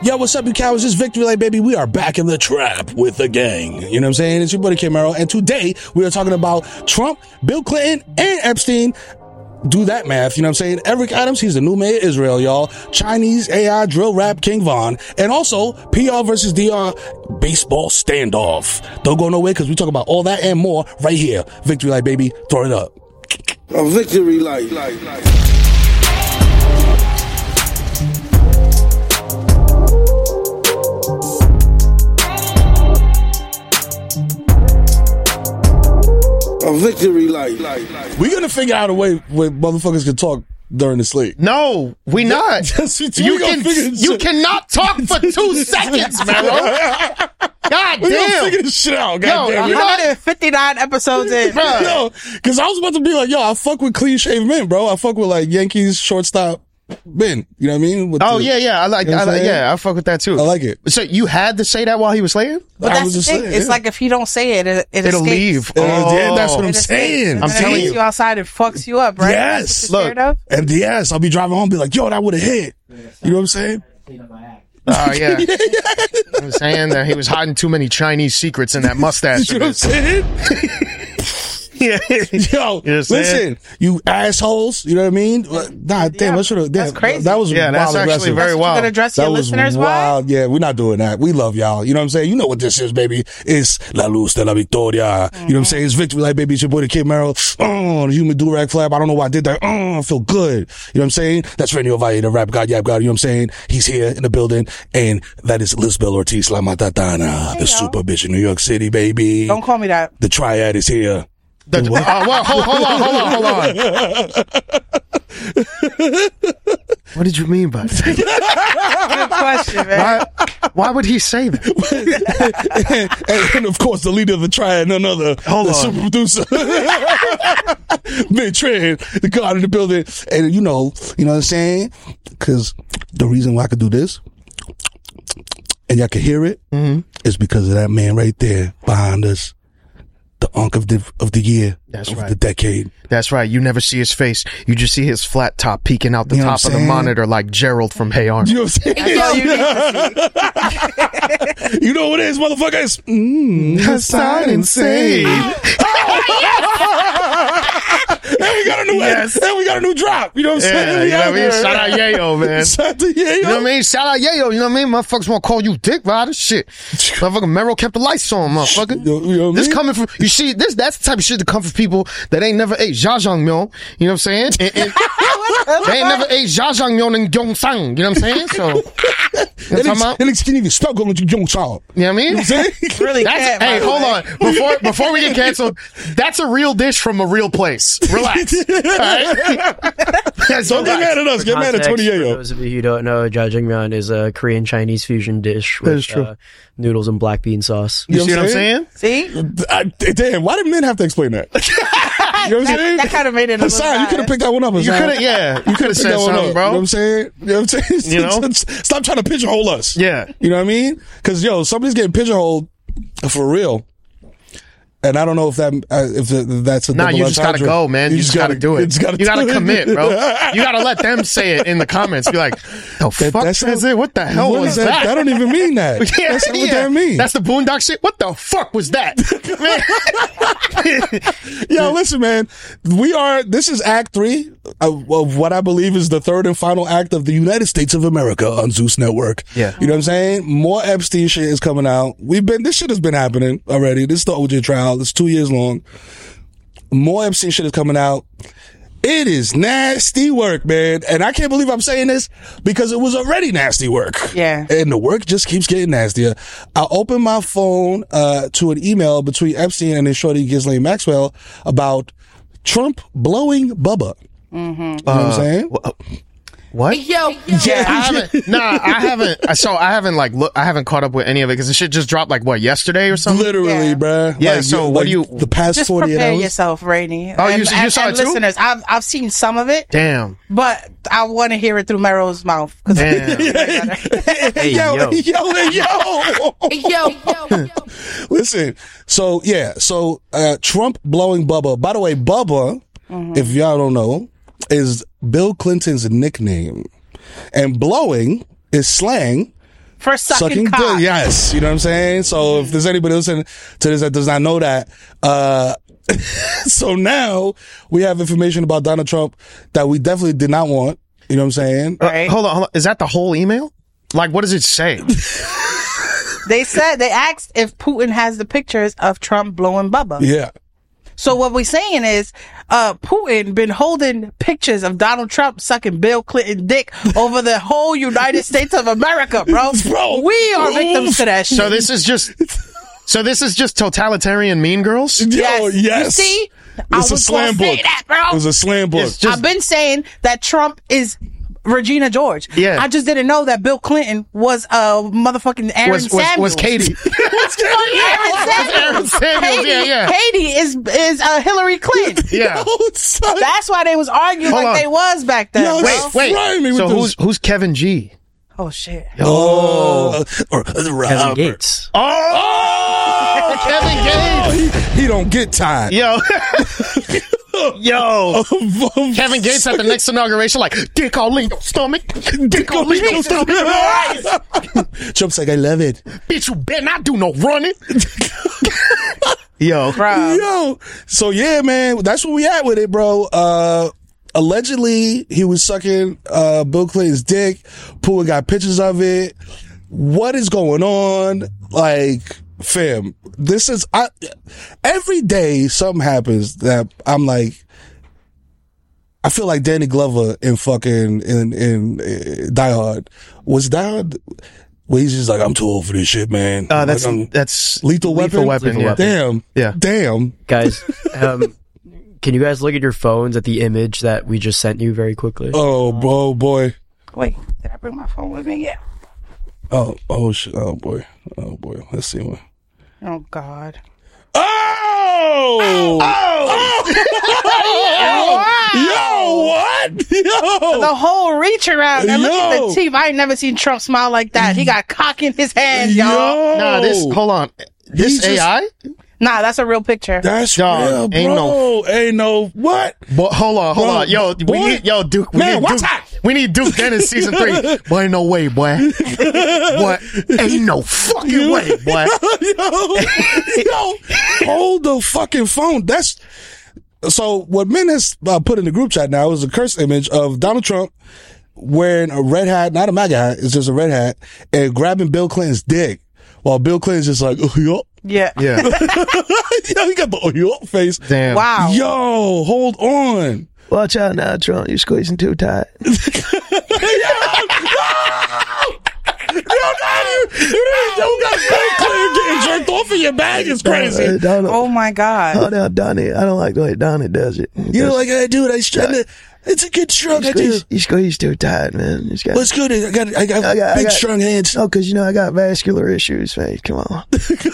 Yo, what's up, you cowards? It's Victory Lane, baby. We are back in the trap with the gang. You know what I'm saying? It's your buddy Camaro, and today we are talking about Trump, Bill Clinton, and Epstein. Do that math, you know what I'm saying? Eric Adams, he's the new mayor of Israel, y'all. Chinese AI drill rap King Von. And also, PR versus DR baseball standoff. Don't go nowhere, because we talk about all that and more right here. Victory Light, baby. Throw it up. A victory light. A victory light. We're going to figure out a way where motherfuckers can talk during the sleep. No, we not. You cannot talk for 2 seconds, man. God We gonna damn. figure this shit out. Yo, Goddamn. you know- 159 episodes in. Yo, because I was about to be like, yo, I fuck with clean shaved men, bro. I fuck with like Yankees shortstop Ben. You know what I mean? With Oh, the- yeah. I like, You know what I'm saying? I fuck with that too. I like it. So you had to say that while he was slaying? But I that's was the just thing. saying, It's yeah. like if you don't say it, it It'll escapes. leave. Yeah, that's what I'm It escapes. saying. And I'm then telling it takes you. outside and fucks you up, right? Yes. That's what you're scared Look. of? And yes, I'll be driving home, be like, yo, that would have hit. You know what I'm saying? Oh, yeah. I'm saying that he was hiding too many Chinese secrets in that mustache. You know what I'm saying? Yeah. Yo, You know what I'm saying? listen, you assholes. You know what I mean? Nah, damn, I should have. That's crazy. That was Yeah, that's wild actually aggressive. very That's what wild. you're gonna address That your was listeners by? wild. Yeah, we're not doing that. We love y'all. You know what I'm saying? You know what this is, baby. It's La Luz de la Victoria. You know what I'm saying? It's Victory Light, baby. It's your boy, the Kid Merrill. Oh, the human do-rag flap. I don't know why I did that. Oh, I feel good. You know what I'm saying? That's Randy Ovalle, the rap god, yap god. You know what I'm saying? He's here in the building. And that is Lisbeth Ortiz La Matatana, the super bitch in New York City, baby. Don't call me that. The triad is here. Well, hold on. What did you mean by that? Good question, man. Why would he say that? and of course, the leader of the triad, none other, Hold the on. super producer, Big Trend, the god of the building. And you know what I'm saying? Because the reason why I could do this, and y'all can hear it, is because of that man right there behind us, the unk of the year, That's of right. the decade. That's right. You never see his face. You just see his flat top peeking out the You know what top I'm of the saying? monitor like Gerald from Hey Arnold. You know what I'm saying? That's all you need to see. You know what it is, motherfuckers? Hassan and Save. And we got a new and we got a new drop. You know what I'm saying? Yeah, We you know what I out mean? there. Shout out Yayo, man. Shout out to Yayo. You know what I mean? Shout out Yayo. You know what I mean? Motherfuckers want to call you dick rider. Shit. Motherfucker, Merrill kept the lights on, motherfucker. You know what I This mean? coming from, you see, that's the type of shit that come from people that ain't never ate jajangmyeon. You know what I'm saying? They ain't never ate jajangmyeon and gyeongsang. You know what I'm saying? So, you know what I'm talking about? And it's can't even spell going to young child. You know what I mean? You know what I'm saying? Really That's, can't, hey, by the hold way. on. Before we get canceled, that's a real dish from a real place. Relax. All right? Don't get mad at us. Get mad at Tony For Yayo. those of you who don't know, jjajangmyeon is a Korean Chinese fusion dish That is with true. noodles and black bean sauce. You see what I'm saying? See? Damn, why did men have to explain that? You know what I'm saying? That kind of made it a little Hassan, you could have picked that one up. You Hassan. could have, yeah. You could have Pick said that one something, up. bro. You know what I'm saying? You know what I'm saying? You know? Stop trying to pigeonhole us. Yeah. You know what I mean? Because, yo, somebody's getting pigeonholed for real. And I don't know if that's a Nah, double you just gotta entendre. go, man. You just gotta do it. You gotta commit, bro. You gotta let them say it in the comments. Be like, the fuck that's is it? What the hell What was is that? That don't even mean that. Yeah, That's not what yeah. that means. That's the boondock shit. What the fuck was that? Yo, listen, man. This is Act 3 of what I believe is the third and final act of the United States of America on Zeus Network. Yeah. You know what I'm saying? More Epstein shit is coming out. This shit has been happening already. This is the OJ trial. It's 2 years long. More Epstein shit is coming out. It is nasty work, man. And I can't believe I'm saying this because it was already nasty work. Yeah. And the work just keeps getting nastier. I opened my phone to an email between Epstein and his shorty Ghislaine Maxwell about Trump blowing Bubba. Mm-hmm. You know what I'm saying? What? Yo. Yeah, I haven't. So I haven't I haven't caught up with any of it because the shit just dropped like what, yesterday or something. Literally, Yeah. bruh. Yeah, so what do you- the past Just 48 prepare hours? yourself, Rainey. Oh, you saw it too? Listeners, I've seen some of it, Damn. but I want to hear it through Merrill's mouth. Damn. Hey, yo. Yo. Listen, so Trump blowing Bubba. By the way, Bubba, if y'all don't know, is Bill Clinton's nickname. And blowing is slang for sucking cock. dick. Yes, you know what I'm saying. So if there's anybody listening to this that does not know that, so now we have information about Donald Trump that we definitely did not want. You know what I'm saying? Right. Hold on. Is that the whole email? Like, what does it say? They asked if Putin has the pictures of Trump blowing Bubba. Yeah. So what we're saying is, Putin been holding pictures of Donald Trump sucking Bill Clinton dick over the whole United States of America, bro. We are victims to that shit. So this is just totalitarian Mean Girls? Yo, yes. You see? It's a slam book. It was a slam book. I've been saying that Trump is Regina George. Yeah. I just didn't know that Bill Clinton was motherfucking Aaron Samuels. Was Katie. Aaron Samuels, yeah. Katie is Hillary Clinton. Yeah. That's why they was arguing Hold like on. they was back then. Yo, bro. Wait. So who's Kevin G? Oh shit. Kevin Gates. Oh, Kevin Gates. He don't get tired. Yo. Kevin Gates at the next inauguration, like, dick all in your stomach. Dick all in your stomach. Trump's like, I love it. Bitch, you better not do no running. Yo. Bro. Yo. So yeah, man, that's where we at with it, bro. Allegedly, he was sucking Bill Clinton's dick. Putin got pictures of it. What is going on? Like, fam, this is every day something happens that I'm like, I feel like Danny Glover in fucking in Die Hard. Was Die Hard? Where he's just like, I'm too old for this shit, man. That's Lethal Weapon. Yeah. Damn. Guys, can you guys look at your phones at the image that we just sent you very quickly? Oh boy. Wait, did I bring my phone with me? Yeah. Oh shit. Oh boy. Let's see one. Oh God. Oh! Yo, what? Yo! The whole reach around. And look at Yo. the teeth. I ain't never seen Trump smile like that. He got cock in his hand, y'all. Nah, hold on. This AI? Nah, that's a real picture. That's Dog, real, Ain't no what? But hold on. Yo, boy. Duke. Man, what's that? We need Duke Dennis season 3. Boy, ain't no way, boy. Boy, ain't no fucking way, boy. Yo, hold the fucking phone. That's so. What Min has put in the group chat now is a curse image of Donald Trump wearing a red hat, not a MAGA hat. It's just a red hat, and grabbing Bill Clinton's dick, while Bill Clinton's just like, oh, yo. Yeah. Yeah. Yo, he got the yo face. Damn. Wow. Yo, hold on. Watch out now, Trump. You're squeezing too tight. You got Bill Clinton getting jerked off in your bag. It's crazy. Donald, Oh my God. oh, now, Donnie. I don't like the way Donnie does it. You know, like I do it. I try to. It's a good stroke. I do. You squeeze too tight, man. You got, What's good? I got big strong hands. no, because, I got vascular issues, man. Come on.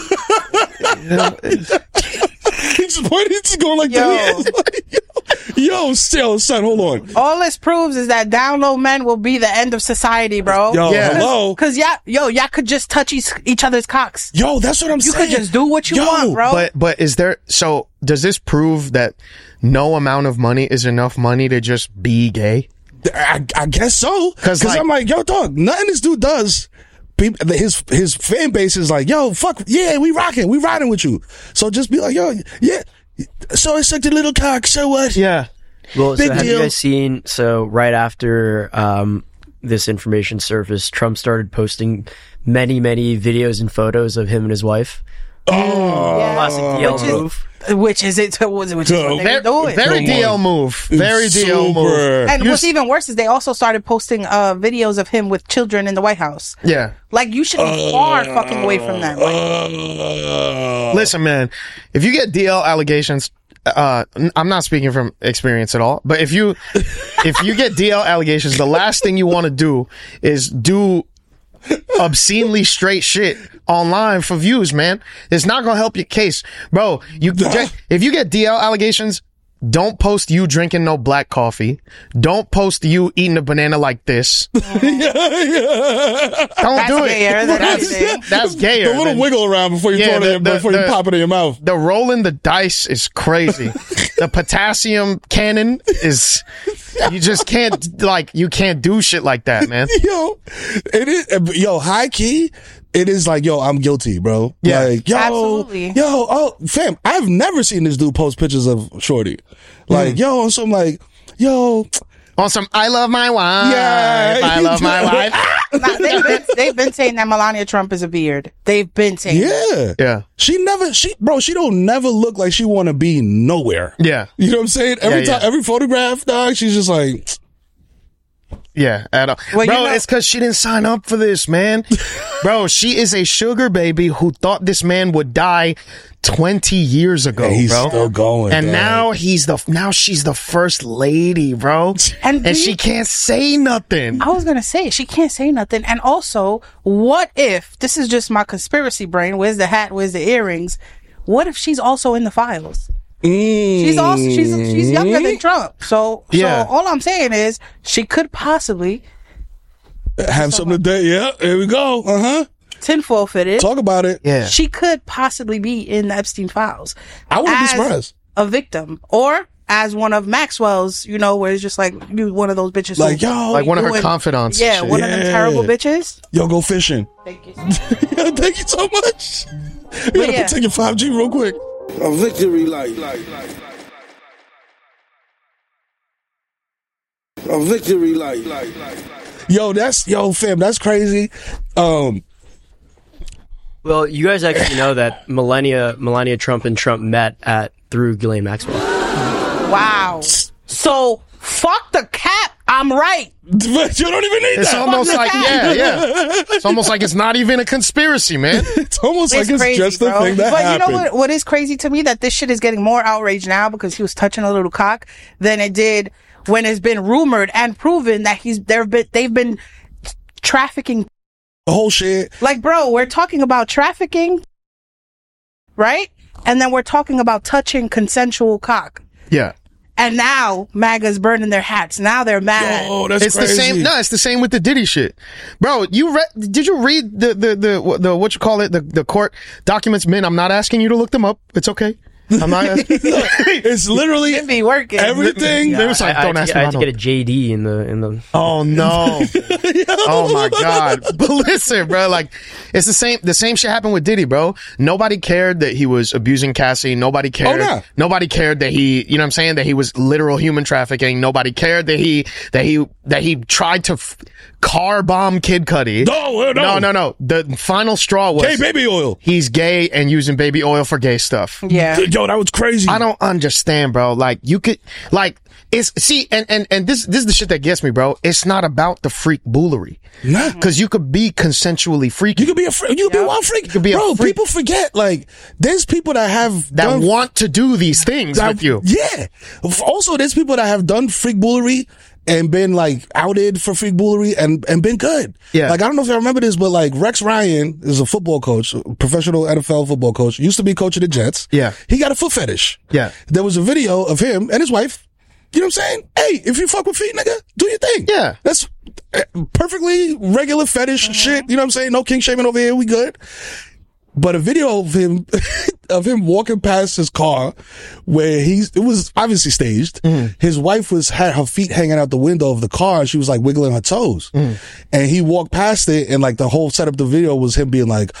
He's pointing. He's going like that. Yo, still, son, hold on. All this proves is that down low men will be the end of society, bro. Yo, Yeah. hello. Cause y'all could just touch each other's cocks. Yo, that's what I'm You saying. could just do what you want, bro. But is there, so does this prove that no amount of money is enough money to just be gay? I guess so. Because like- I'm like, yo, dog, nothing this dude does. His fan base is like, yo, fuck, yeah, we riding with you. So just be like, yo, yeah. So I sucked a little cock. So what? Yeah. Well, so Big have deal. you guys seen, so right after this information surfaced, Trump started posting many videos and photos of him and his wife. Classic DL move. Which is what they're doing. Very Come DL on. move. Very DL move. Super. And what's even worse is they also started posting videos of him with children in the White House. Yeah. Like, you should be far fucking away from that. Listen, man, if you get DL allegations, I'm not speaking from experience at all, but if you get DL allegations, the last thing you want to do is do obscenely straight shit online for views, man. It's not gonna help your case, bro. If you get DL allegations, don't post you drinking no black coffee. Don't post you eating a banana like this. Don't do gayer it. than anything. That's gayer. The little wiggle around before you Yeah, throw it in, before you pop it in your mouth. The rolling the dice is crazy. the potassium cannon is, you just can't, like, you can't do shit like that, man. Yo, it is, yo, high key, it is like, yo, I'm guilty, bro. Yeah. Like, yo, Absolutely. yo, oh, fam, I've never seen this dude post pictures of Shorty. Like, yo, on some like, yo, On some, I love my wife. Yeah. I love my wife. Nah, they've been saying that Melania Trump is a beard. They've been saying that. yeah. Yeah. She don't never look like she want to be nowhere. Yeah. You know what I'm saying? Every Yeah, time, every photograph, dog, she's just like, Yeah, at all. Well, Bro, you know- it's because she didn't sign up for this, man. Bro, she is a sugar baby who thought this man would die 20 years ago, and he's bro. still going. And dog. now she's the first lady, bro. And do she you- can't say nothing. I was gonna say she can't say nothing. And also, what if this is just my conspiracy brain? Where's the hat? Where's the earrings? What if she's also in the files? She's younger than Trump. So Yeah. all I'm saying is she could possibly have something today. Yeah, here we go. tinfoil fitted. Talk about it. Yeah. She could possibly be in the Epstein files. I wouldn't be as surprised. A victim or as one of Maxwell's, you know, where it's just like you one of those bitches. Like, who- yo, Like one of her doing- confidants. and Yeah, shit. one of them Yeah. terrible bitches. yo, go fishing. Thank you. Thank you so much. You gotta yeah. take your 5G real quick. A victory light. A victory light. Yo, fam, that's crazy. Well, you guys actually know that Melania Trump and Trump met through Ghislaine Maxwell. Wow. So fuck the cap. I'm right. But you don't even need It's that. almost like, that. yeah. It's almost like it's not even a conspiracy, man. It's almost like it's crazy, just the bro. thing that but happened. you know what is crazy to me? That this shit is getting more outrage now because he was touching a little cock than it did when it's been rumored and proven that they've been trafficking. The whole shit. Like, bro, we're talking about trafficking, right? And then we're talking about touching consensual cock. Yeah. And now MAGA's burning their hats. Now they're mad. Oh, that's It's crazy. the same. No, it's the same with the Diddy shit, bro. Did you read the what you call it, the court documents? Man, I'm not asking you to look them up. It's okay. I'm not asking. It's literally It be working. everything. They was like, I don't had ask to, me. I had to get a JD in the. Oh no! Oh my god! But listen, bro, like it's the same shit happened with Diddy, bro. Nobody cared that he was abusing Cassie. Nobody cared. Oh, no. Nobody cared that he, you know what I'm saying, that he was literal human trafficking. Nobody cared that he tried to car bomb Kid Cudi. No. The final straw was Hey, baby oil. he's gay and using baby oil for gay stuff. Yeah. Yo, that was crazy. I don't understand, bro. Like you could, like it's and this is the shit that gets me, bro. It's not about the freak bullery, Nah. because you could be consensually freaky. You could be a freak. You could be a wild freak. could be a Bro, freak. people forget. Like, there's people that have that done want to do these things with you. Yeah. Also, there's people that have done freak bullery and been like outed for freak bullery and been good. Yeah. Like, I don't know if you remember this, but like Rex Ryan is a football coach, a professional NFL football coach, used to be coach of the Jets. Yeah. He got a foot fetish. Yeah. There was a video of him and his wife. You know what I'm saying? Hey, if you fuck with feet, nigga, do your thing. Yeah. That's perfectly regular fetish shit. You know what I'm saying? No king shaming over here. We good. But a video of him, walking past his car where it was obviously staged. His wife had her feet hanging out the window of the car. And she was like wiggling her toes. And he walked past it and like the whole setup of the video was him being like,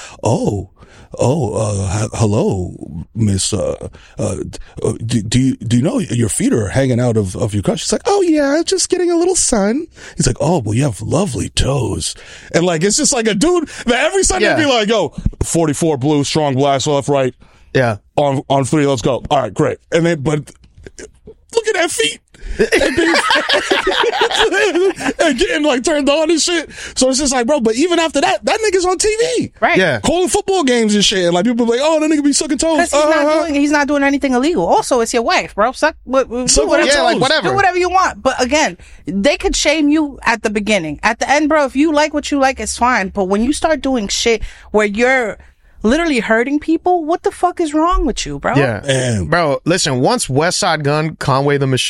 hello, miss, do you know your feet are hanging out of your car? She's like, oh yeah, just getting a little sun. He's like, oh, well, you have lovely toes. And like, it's just like a dude that every Sunday Yeah. be like, yo, 44 blue, strong blast, left, right, Yeah. on 3, let's go. All right, great. And then, but look at that feet. And getting like turned on and shit. So it's just like, bro, but even after that nigga's on TV. Right. Yeah. Calling football games and shit. And like people be like, oh, that nigga be sucking toes. Because he's not doing anything illegal. Also, it's your wife, bro. Suck Do whatever, Yeah, like whatever. do whatever you want. But again, they could shame you at the beginning. At the end, bro, if you like what you like, it's fine. But when you start doing shit where you're literally hurting people, what the fuck is wrong with you, bro? Yeah. Man. Bro, listen, once West Side Gun, Conway the Machine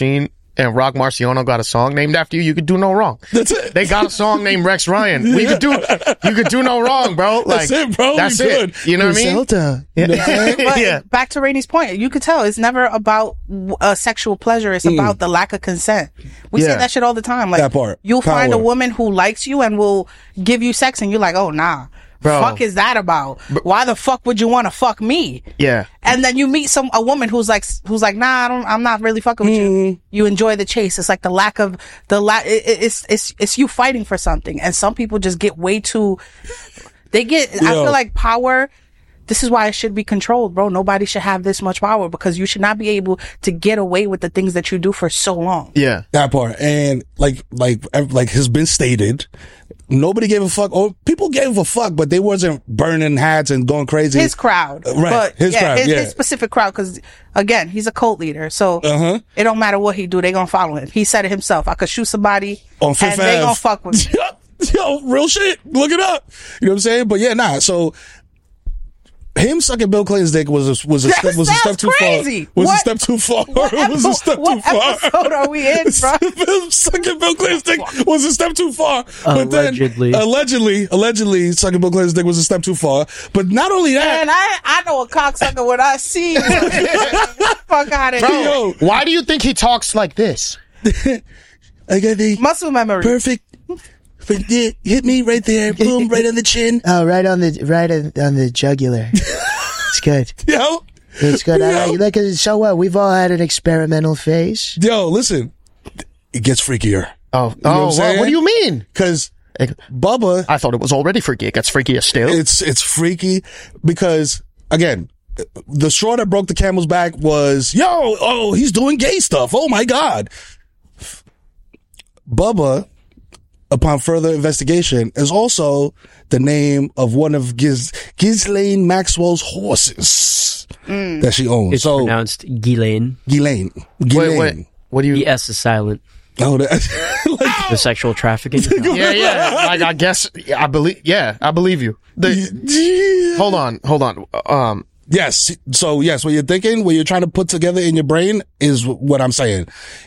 and Rock Marciano got a song named after you, you could do no wrong. That's it. They got a song named Rex Ryan. You could do no wrong, bro. Like, That's it, bro. That's We it. good. You know what I mean? Griselda. But Yeah. back to Rainey's point, you could tell it's never about sexual pleasure. It's about the lack of consent. We say Yeah. that shit all the time. Like, That part. you'll find a Power. woman who likes you and will give you sex, and you're like, oh nah, Bro. fuck is that about? Why the fuck would you want to fuck me? Yeah. And then you meet a woman who's like, nah, I'm not really fucking with you. You enjoy the chase. It's like the lack of it's you fighting for something. And some people just get way too, I feel like power, this is why it should be controlled, bro. Nobody should have this much power because you should not be able to get away with the things that you do for so long. Yeah. That part. And like has been stated, nobody gave a fuck, or people gave a fuck, but they wasn't burning hats and going crazy. His crowd. Right. But His crowd, yeah. his specific crowd, because again, he's a cult leader. So it don't matter what he do, they gonna follow him. He said it himself. I could shoot somebody On Fifth and they Ave. gonna fuck with me. Yo, real shit. Look it up. You know what I'm saying? But yeah, nah. So him sucking Bill Clinton's dick was a step too crazy. far. Was a What- step too far. What Was a step too what far. episode are we in, bro? Sucking Bill Clinton's dick was a step too far. Allegedly. But then, allegedly, sucking Bill Clinton's dick was a step too far. But not only that, And I know a cocksucker when I see one. Fuck out of Bro, here. Yo. why do you think he talks like this? I got the Muscle memory. perfect. Hit me right there. Boom, right on the chin. Oh, right on the jugular. It's good. Yo. It's good. I Yo. like it. So what? We've all had an experimental phase. Yo, listen. It gets freakier. Oh, what I'm saying? what do you mean? Because Bubba, I thought it was already freaky. It gets freakier still. it's freaky because, again, the straw that broke the camel's back was, he's doing gay stuff. Oh my God. Bubba, upon further investigation, is also the name of one of Ghislaine Maxwell's horses that she owns. It's so pronounced Ghislaine. Ghislaine. Wait. What do you? The S is silent. Oh, The sexual trafficking. Yeah. Like, I guess I believe you. Hold on. Yes. So yes, what you're thinking, what you're trying to put together in your brain is what I'm saying.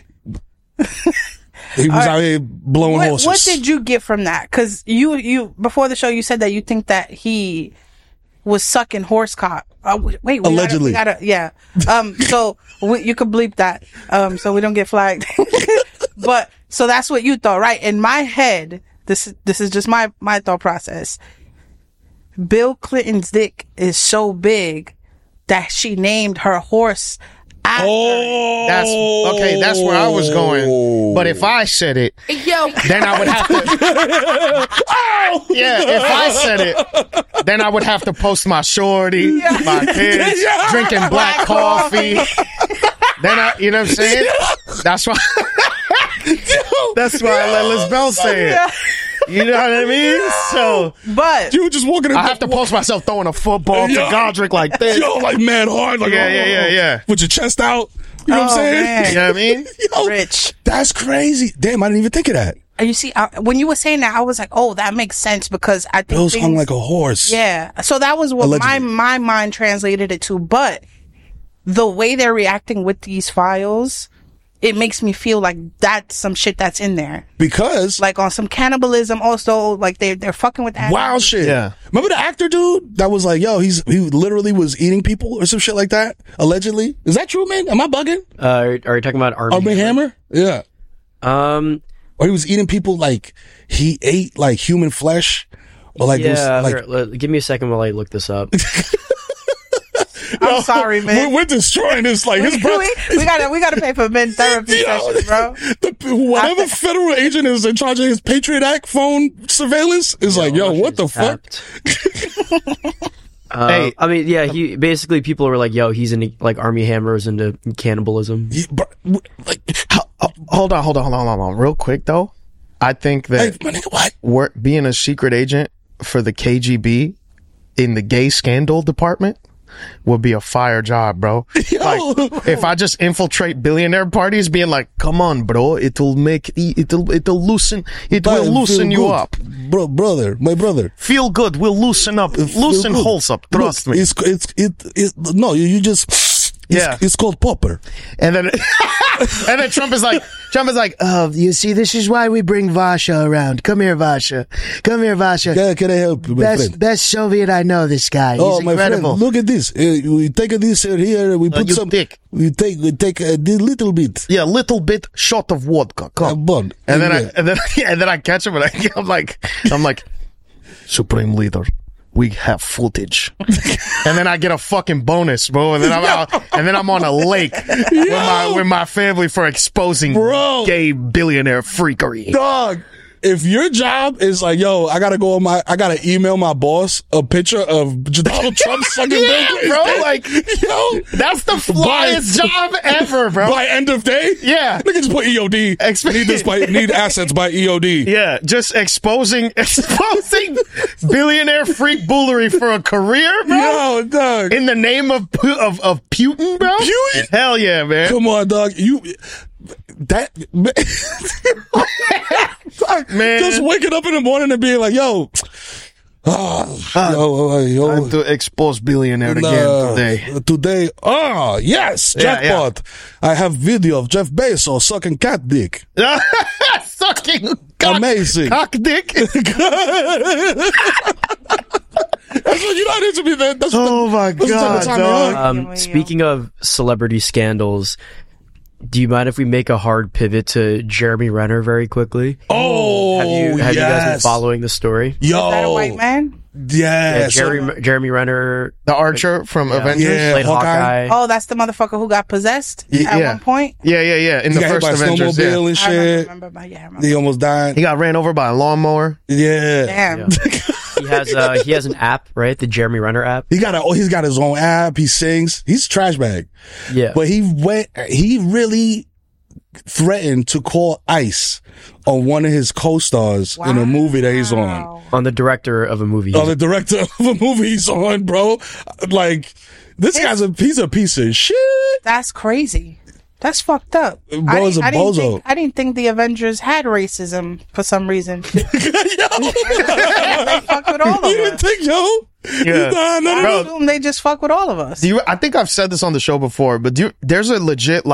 He was out here blowing horses. What did you get from that? Because you before the show you said that you think that he was sucking horse cock. Wait, Allegedly. So you could bleep that. So we don't get flagged. But so that's what you thought, right? In my head, this is just my thought process. Bill Clinton's dick is so big that she named her horse after. That's okay. That's where I was going. But if I said it, then I would have to. Yeah, if I said it, then I would have to post my shorty, my kids, drinking black coffee. Then you know what I'm saying? That's why. That's why I let Liz Bell say it. You know what I mean? So, But You were just walking in I have to post myself throwing a football to Godric like this. Yo, like mad hard. Like, Yeah. With your chest out. You know what I'm Oh, saying? man. You know what I mean? Yo, Rich. That's crazy. Damn, I didn't even think of that. And you see, when you were saying that, I was like, oh, that makes sense because I think Bill's hung like a horse. Yeah. So that was what Allegedly. my mind translated it to. But the way they're reacting with these files, it makes me feel like that's some shit that's in there. Because Like on some cannibalism also, like they're fucking with animals. wild shit. Yeah. Remember the actor dude that was like, yo, he literally was eating people or some shit like that? Allegedly. Is that true, man? Am I bugging? Are you talking about Armie Hammer? Yeah. Or he was eating people like he ate like human flesh. Or like, it was, yeah. like Give me a second while I look this up. I'm sorry, man. We're destroying this. Like his brother. we gotta pay for men therapy sessions, bro. Whatever federal agent is in charge of his Patriot Act phone surveillance is like, yo, what the fuck? Hey. I mean, yeah, he basically people were like, yo, he's into like Armie Hammer's into cannibalism. Like, Hold on. Real quick though, I think hey, that my nigga, what? being a secret agent for the KGB in the gay scandal department would be a fire job, bro. Like, if I just infiltrate billionaire parties, being like, "Come on, bro, it'll loosen you Good. up. My brother. Feel good. We'll loosen up, loosen good. holes up. Trust Look, me." No, you just Yeah. It's called Popper. And then, and then Trump is like, Oh, you see, this is why we bring Vasha around. Come here, Vasha. Come here, Vasha. Yeah, can I help you, my friend? Best Soviet I know, this guy. He's My incredible. friend, look at this. We take this here. We put you some. dick. We take a little bit. yeah, little bit shot of vodka. Come. Bun. And then I catch him and I'm like, Supreme Leader, we have footage. And then I get a fucking bonus, bro. And then I'm out, and then I'm on a lake with my family for exposing gay billionaire freakery. Dog, if your job is like, yo, I gotta email my boss a picture of Donald Trump sucking Yeah, Bill Clinton. bro, like, yo, that's the flyest job ever, bro. by end of day, Yeah. nigga just put EOD. Need assets by EOD. Yeah, just exposing billionaire freak bullery for a career, bro. Yo, dog. In the name of Putin, bro. Putin? Hell yeah, man. Come on, dog. Man. Just waking up in the morning and being like, yo, yo, Time to expose billionaire again today. Today, yes, Yeah, jackpot. I have video of Jeff Bezos sucking cat dick. Sucking Amazing. cock dick. That's what you know. It to be that. That's Oh my that's the type of God, time we're dog. on. Speaking of celebrity scandals, do you mind if we make a hard pivot to Jeremy Renner very quickly? Oh, Have you guys been following the story? Yo, Is that a white man? Yeah, Jeremy Renner The Archer from Avengers. Yeah. played Hawkeye. Hawkeye. Oh, that's the motherfucker who got possessed at Yeah. one point. Yeah. In he the got hit first by a Avengers, snowmobile yeah. and I shit. remember, but yeah, I remember. He almost died. He got ran over by a lawnmower. Yeah. Damn. He has an app, right? The Jeremy Renner app. He's got his own app. He sings. He's a trash bag. Yeah. But he really threatened to call ICE on one of his co-stars in a movie that he's on. On the director of a movie. On the director of a movie he's on, bro. Like, this guy's he's a piece of shit. That's crazy. That's fucked up. Bro is a bozo. I didn't think the Avengers had racism for some reason. They fuck with all of You didn't us. think, yo? Yeah. Nah, no, I no. assume they just fuck with all of us. I think I've said this on the show before, but there's a legit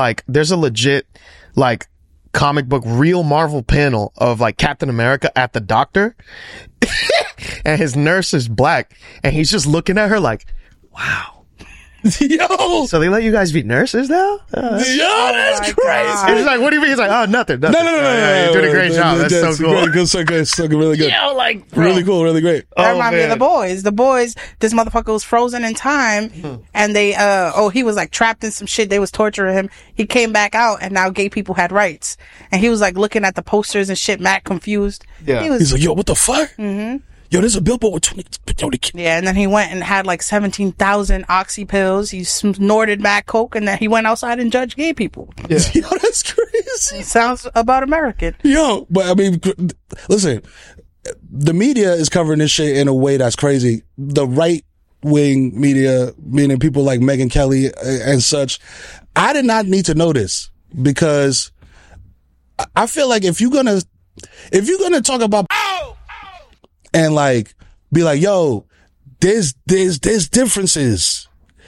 comic book real Marvel panel of like Captain America at the doctor and his nurse is black and he's just looking at her like, wow. Yo. So they let you guys be nurses now? That's my crazy. God. He's like, what do you mean? He's like, oh, nothing. No. You're doing a great job. That's so cool. Good, so really good. Yeah, like, bro. Really cool, really great. That reminded me of man. The Boys. The Boys, this motherfucker was frozen in time and they, he was like trapped in some shit. They was torturing him. He came back out and now gay people had rights. And he was like looking at the posters and shit, mad confused. Yeah. He's like, yo, what the fuck? Mm-hmm. Yo, there's a billboard with 20. Yeah, and then he went and had like 17,000 oxy pills. He snorted mad coke, and then he went outside and judged gay people. Yo, that's crazy. It sounds about American. Yo, but I mean, listen, the media is covering this shit in a way that's crazy. The right wing media, meaning people like Megyn Kelly and such, I did not need to know this because I feel like if you're gonna talk about and like be like, yo, there's differences,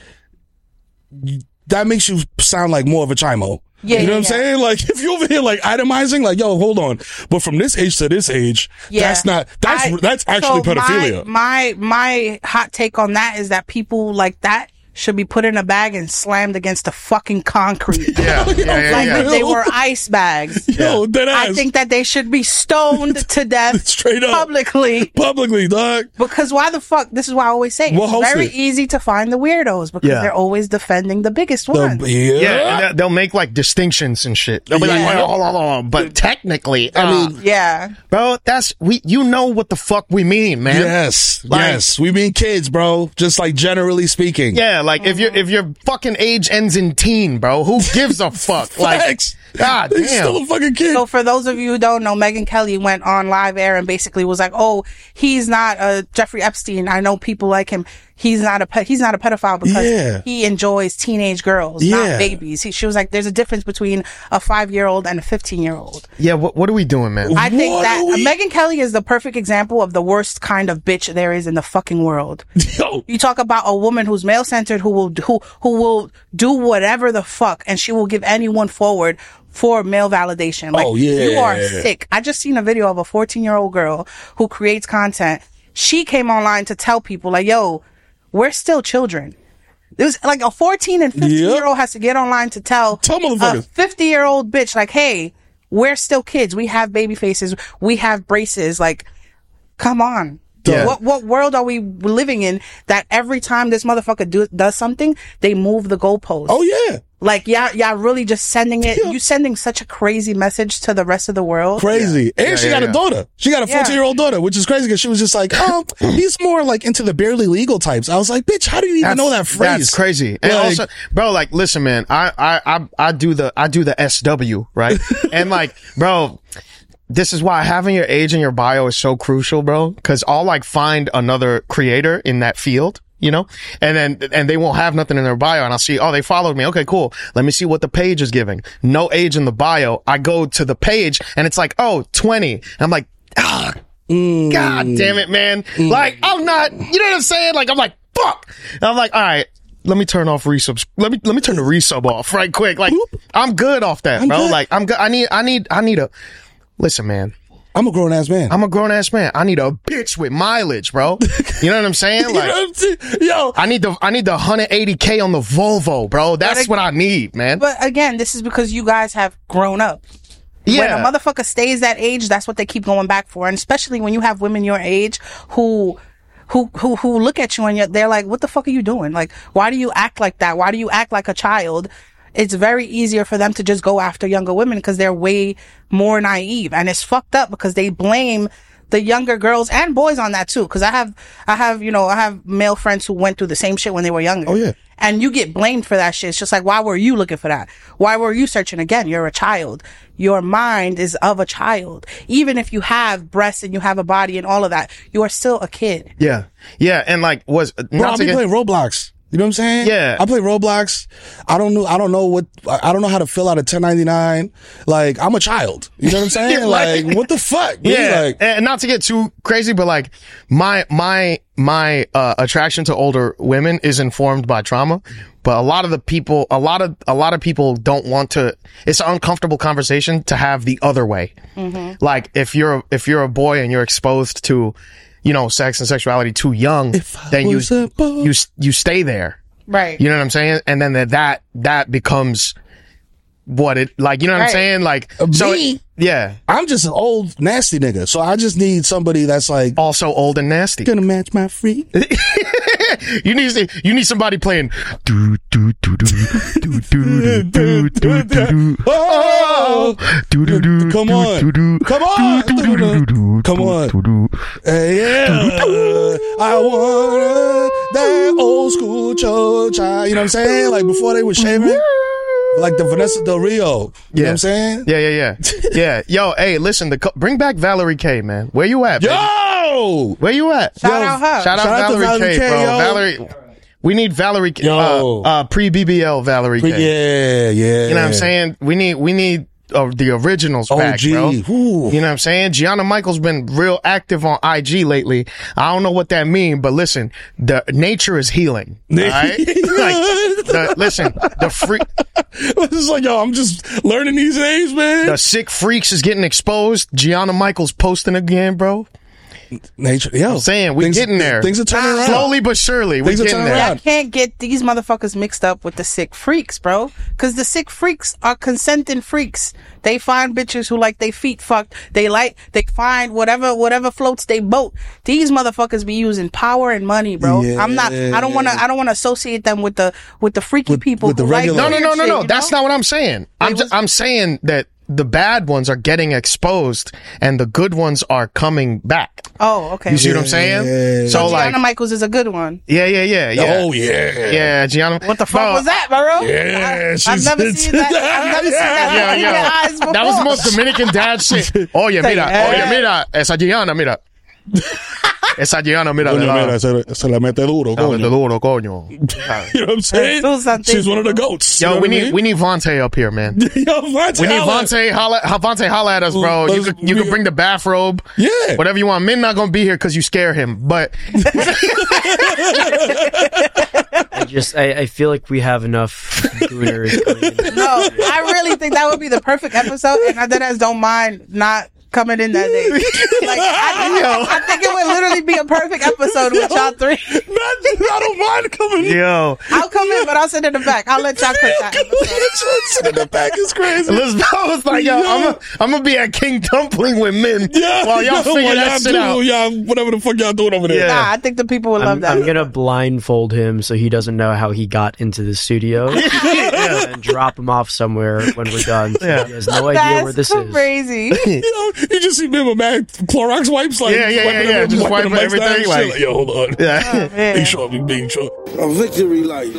that makes you sound like more of a chimo. Yeah, you know yeah, what I'm saying? Like, if you're over here like itemizing, like, yo, hold on, but from this age to this age, Yeah. that's actually pedophilia. My hot take on that is that people like that should be put in a bag and slammed against the fucking concrete. Yeah. Like if they were ice bags. Yo, dead ass. I think that they should be stoned to death Straight up. publicly. Publicly, dog. Because why the fuck? This is why I always say We'll it's host very it. easy to find the weirdos because Yeah. they're always defending the biggest one. Yeah, and they'll make like distinctions and shit. They'll be Yeah. like, hold on, but technically, I mean, Yeah. bro, you know what the fuck we mean, man. Yes, Like- yes. We mean kids, bro. Just like generally speaking. Yeah, like if your fucking age ends in teen, bro, who gives a fuck? Like, Facts. God He's still damn. a fucking kid. So for those of you who don't know, Megyn Kelly went on live air and basically was like, "Oh, he's not Jeffrey Epstein. I know people like him. He's not a pedophile because he enjoys teenage girls, not babies." She was like, "There's a difference between a 5-year-old and a 15-year-old." Yeah, what are we doing, man? I think What that are we- Megyn Kelly is the perfect example of the worst kind of bitch there is in the fucking world. Yo. You talk about a woman who's male centered, who will do whatever the fuck, and she will give anyone forward for male validation. Like, Oh, yeah. you are sick. I just seen a video of a 14-year-old girl who creates content. She came online to tell people like, "Yo, we're still children." It was like a 14 and 15-year-old has to get online to tell a motherfuckers. 50-year-old bitch like, "Hey, we're still kids. We have baby faces. We have braces." Like, come on. Yeah. What world are we living in that every time this motherfucker does something, they move the goalpost? Oh yeah. Like, y'all really just sending it. You sending such a crazy message to the rest of the world. Crazy. And she got a daughter. She got a 14-year-old daughter, which is crazy because she was just like, "Oh, he's more like into the barely legal types." I was like, "Bitch, how do you even know that phrase?" That's crazy. And Like- also, bro, like, listen, man, I do the SW, right? And like, bro, this is why having your age in your bio is so crucial, bro. Cause I'll like find another creator in that field, you know, and they won't have nothing in their bio, and I'll see, oh, they followed me. Okay, cool. Let me see what the page is giving. No age in the bio. I go to the page and it's like, oh, 20. And I'm like, God damn it, man. Like, I'm not, you know what I'm saying? Like, I'm like, fuck. And I'm like, all right, let me turn off resubs. Let me turn the resub off right quick. Like, I'm good off that, bro. good. Like, I'm good. I need a, listen, man. I'm a grown ass man. I'm a grown ass man. I need a bitch with mileage, bro. You know what I'm saying? You know Like, what I'm saying? Yo, I need the 180K on the Volvo, bro. That's what I need, man. But again, this is because you guys have grown up. Yeah. When a motherfucker stays that age, that's what they keep going back for. And especially when you have women your age who look at you and they're like, "What the fuck are you doing? Like, why do you act like that? Why do you act like a child?" It's very easier for them to just go after younger women because they're way more naive. And it's fucked up because they blame the younger girls and boys on that too. Cause I have male friends who went through the same shit when they were younger. Oh, yeah. And you get blamed for that shit. It's just like, why were you looking for that? Why were you searching? Again, you're a child. Your mind is of a child. Even if you have breasts and you have a body and all of that, you are still a kid. Yeah. Yeah. And like, bro, I'll be playing Roblox. You know what I'm saying? Yeah. I play Roblox. I don't know how to fill out a 1099. Like, I'm a child. You know what I'm saying? Yeah, like- Like, what the fuck? dude? Yeah, Like, and not to get too crazy, but like my attraction to older women is informed by trauma. But a lot of people don't want to. It's an uncomfortable conversation to have the other way. Mm-hmm. Like if you're a boy and you're exposed to, you know, sex and sexuality too young, then you stay there. Right. You know what I'm saying? And then that becomes what it, like, you know what I'm Right. saying? Like, Me? yeah. I'm just an old, nasty nigga. So I just need somebody that's like, Also old and nasty. gonna match my freak. You need somebody playing do do do do do do do do do. Oh, come on. Come on. Come on. Hey, yeah. I want that old school cho-cha. You know what I'm saying? Like before they were shaving. Like the Vanessa Del Rio. You know what I'm saying? Yeah. Yeah. Yo, hey, listen, bring back Valerie K, man. Where you at, baby? Yo! Where you at? Shout out her. Shout out to Valerie K, bro. yo. Valerie, we need Valerie K. Yo. Pre-BBL Valerie K. Yeah. You know what I'm saying? We need the originals back, OG. bro. Ooh. You know what I'm saying? Gianna Michael's been real active on IG lately. I don't know what that means, but listen, the nature is healing. All right? The freak, It's like, yo, I'm just learning these names, man. the sick freaks is getting exposed. Gianna Michael's posting again, bro. Nature, yo. I'm saying, we getting there. Things are turning around. Slowly but surely, we're Things are getting turning there. around. I can't get these motherfuckers mixed up with the sick freaks, bro. Cause the sick freaks are consenting freaks. They find bitches who like they feet fucked. They find whatever floats they boat. These motherfuckers be using power and money, bro. Yeah. I don't wanna associate them with the freaky people with the who like regular- No. weird shit, you That's know? not what I'm saying. I'm saying that the bad ones are getting exposed and the good ones are coming back. Oh, okay. You see what I'm saying? Yeah. So like, Gianna Michaels is a good one. yeah. Oh yeah. Yeah, Gianna. What the fuck was that, bro? Yeah, I've never seen that. Yeah. Eyes before. That was the most Dominican dad shit. Oye, mira, esa Gianna, mira. Esa Gianna, mira. Coño, mira, se la mete duro, Dale coño. duro, coño. You know what I'm saying? Do something. She's one of the goats. You know Yo, what I we mean? need Vontae up here, man. Yo, Vontae, We need holla. Vontae holla at us, bro. You could bring the bathrobe. Yeah. Whatever you want. Min not gonna be here because you scare him, but I feel like we have enough gooners. No, I really think that would be the perfect episode, and I deadass don't mind not coming in that day. Like, I think it would literally be a perfect episode with y'all three. I don't mind coming. yo, I'll come in, but I'll sit in the back. I'll let y'all cook that episode. Sit in the back is crazy. Elizabeth was like, yo, I'm gonna be at King Dumpling with Min while y'all figure that shit out. Yeah, whatever the fuck y'all doing over there. Yeah. Nah, I think the people would love that. I'm gonna blindfold him so he doesn't know how he got into the studio and drop him off somewhere when we're done. So Yeah. he has no idea where this That's is. crazy. You know, you just see me with mad Clorox wipes, like Yeah. Just wiping wiping the mics everything, down and like- shit. Yo, hold on. Yeah. Oh, man. Big short, big short. A victory light.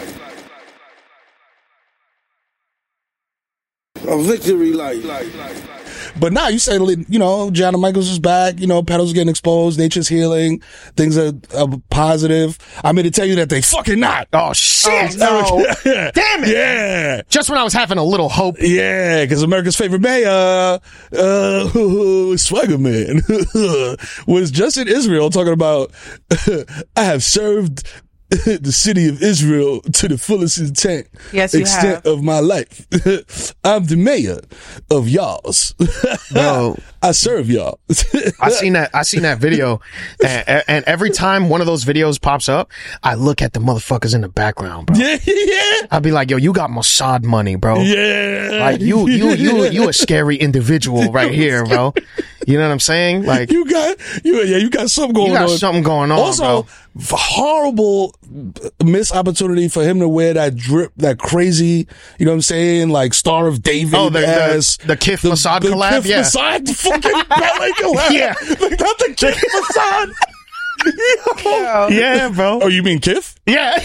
A victory light. But now you say, you know, Gianna Michaels is back. You know, pedals getting exposed, nature's healing, things are positive. I'm here to tell you that they fucking not. Oh shit! No. Damn it! Yeah. Just when I was having a little hope. Yeah, because America's favorite mayor, Swagger Man, was just in Israel talking about, I have served the city of Israel to the fullest extent have. of my life. I'm the mayor of y'all's. Bro. I serve y'all. I seen that video, and every time one of those videos pops up, I look at the motherfuckers in the background, bro. Yeah. I'd be like, yo, you got Mossad money, bro. Yeah. Like you a scary individual right here, bro. You know what I'm saying? Like you got something going you got on. something going on, Also, bro. horrible missed opportunity for him to wear that drip, that crazy, you know what I'm saying, like Star of David. Oh, the Kif the Mossad the collab, Kif yeah. Mossad fucking ballet collab. Yeah. Like, not the Kif Mossad. Yeah, bro. Oh, you mean Kif? Yeah.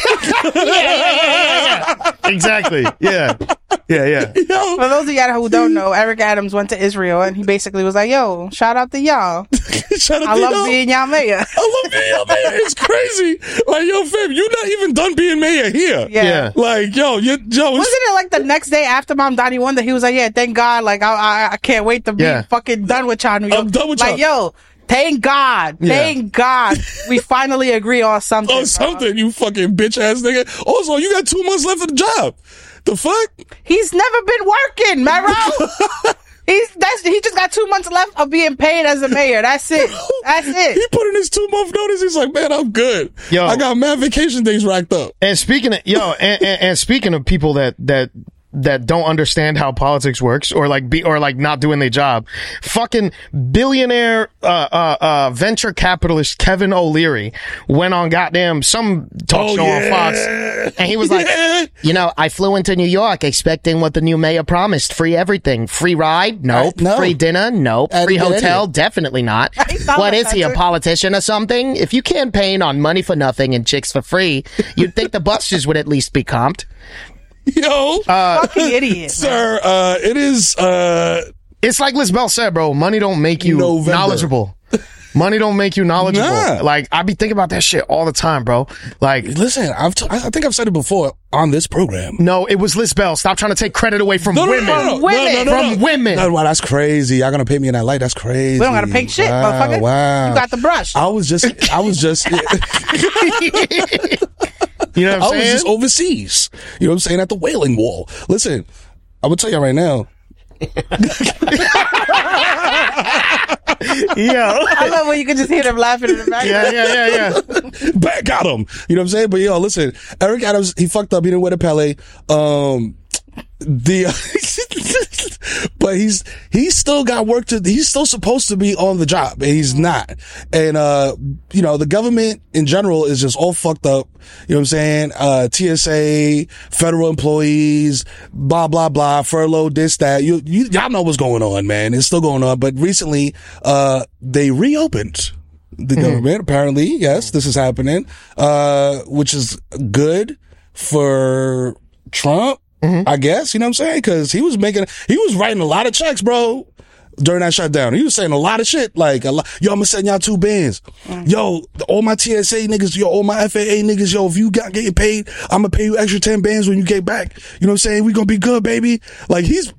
Yeah. Exactly. Yeah. Yo, For those of y'all who don't know, Eric Adams went to Israel and he basically was like, yo, shout out to y'all. shout out I to love y'all. being y'all mayor. I love being your mayor. It's crazy. Like, yo, fam, you're not even done being mayor here. Yeah. Like, yo, Wasn't it like the next day after Mom Donnie won that he was like, yeah, thank God, like I can't wait to be fucking done with y'all, New York. I'm done with like, yo, thank God, thank God, we finally agree on something. or bro. something, you fucking bitch ass nigga. Also, you got 2 months left of the job. The fuck? He's never been working, Mero. He just got 2 months left of being paid as a mayor. That's it. That's He it. put in his 2-month notice. He's like, man, I'm good. Yo. I got mad vacation days racked up. And speaking of and speaking of people that don't understand how politics works or not doing their job, fucking billionaire venture capitalist Kevin O'Leary went on goddamn some talk show on Fox, and he was like, You know, I flew into New York expecting what the new mayor promised. Free everything. Free ride? Nope. No. Free dinner? Nope. I Free didn't get hotel? any. Definitely not. sound What like is he, a that, too. politician or something? If you campaign on money for nothing and chicks for free, you'd think the buses would at least be comped. Yo, Fucking idiot. sir, it is, it's like Liz Bell said, bro, money don't make you November. knowledgeable. Money don't make you knowledgeable. Nah. Like, I be thinking about that shit all the time, bro. Like, listen, I think I've said it before on this program. no, it was Liz Bell. Stop trying to take credit away from women. Women. From women. No, wow, that's crazy. Y'all gonna pay me in that light? That's crazy. We don't gotta pink shit, wow, motherfucker. Wow, You got the brush. I was just. You know what I'm I was saying? just overseas. You know what I'm saying? At the Wailing Wall. Listen, I'm gonna tell you right now. Yo. I love when you can just hear them laughing in the back. Yeah. Back got him. You know what I'm saying? But yo, listen, Eric Adams, he fucked up. He didn't wear the Pele. But he's still got work he's still supposed to be on the job, and he's not. And, the government in general is just all fucked up. You know what I'm saying? TSA, federal employees, blah, blah, blah, furlough, this, that. Y'all know what's going on, man. It's still going on. But recently, they reopened the government. Apparently, yes, this is happening, which is good for Trump, I guess. You know what I'm saying? Cause he was writing a lot of checks, bro, during that shutdown. He was saying a lot of shit, like, yo, I'm gonna send y'all 2 bands. Yo, all my TSA niggas, yo, all my FAA niggas, yo, if you got getting paid, I'm gonna pay you extra 10 bands when you get back. You know what I'm saying? We gonna be good, baby. Like, he's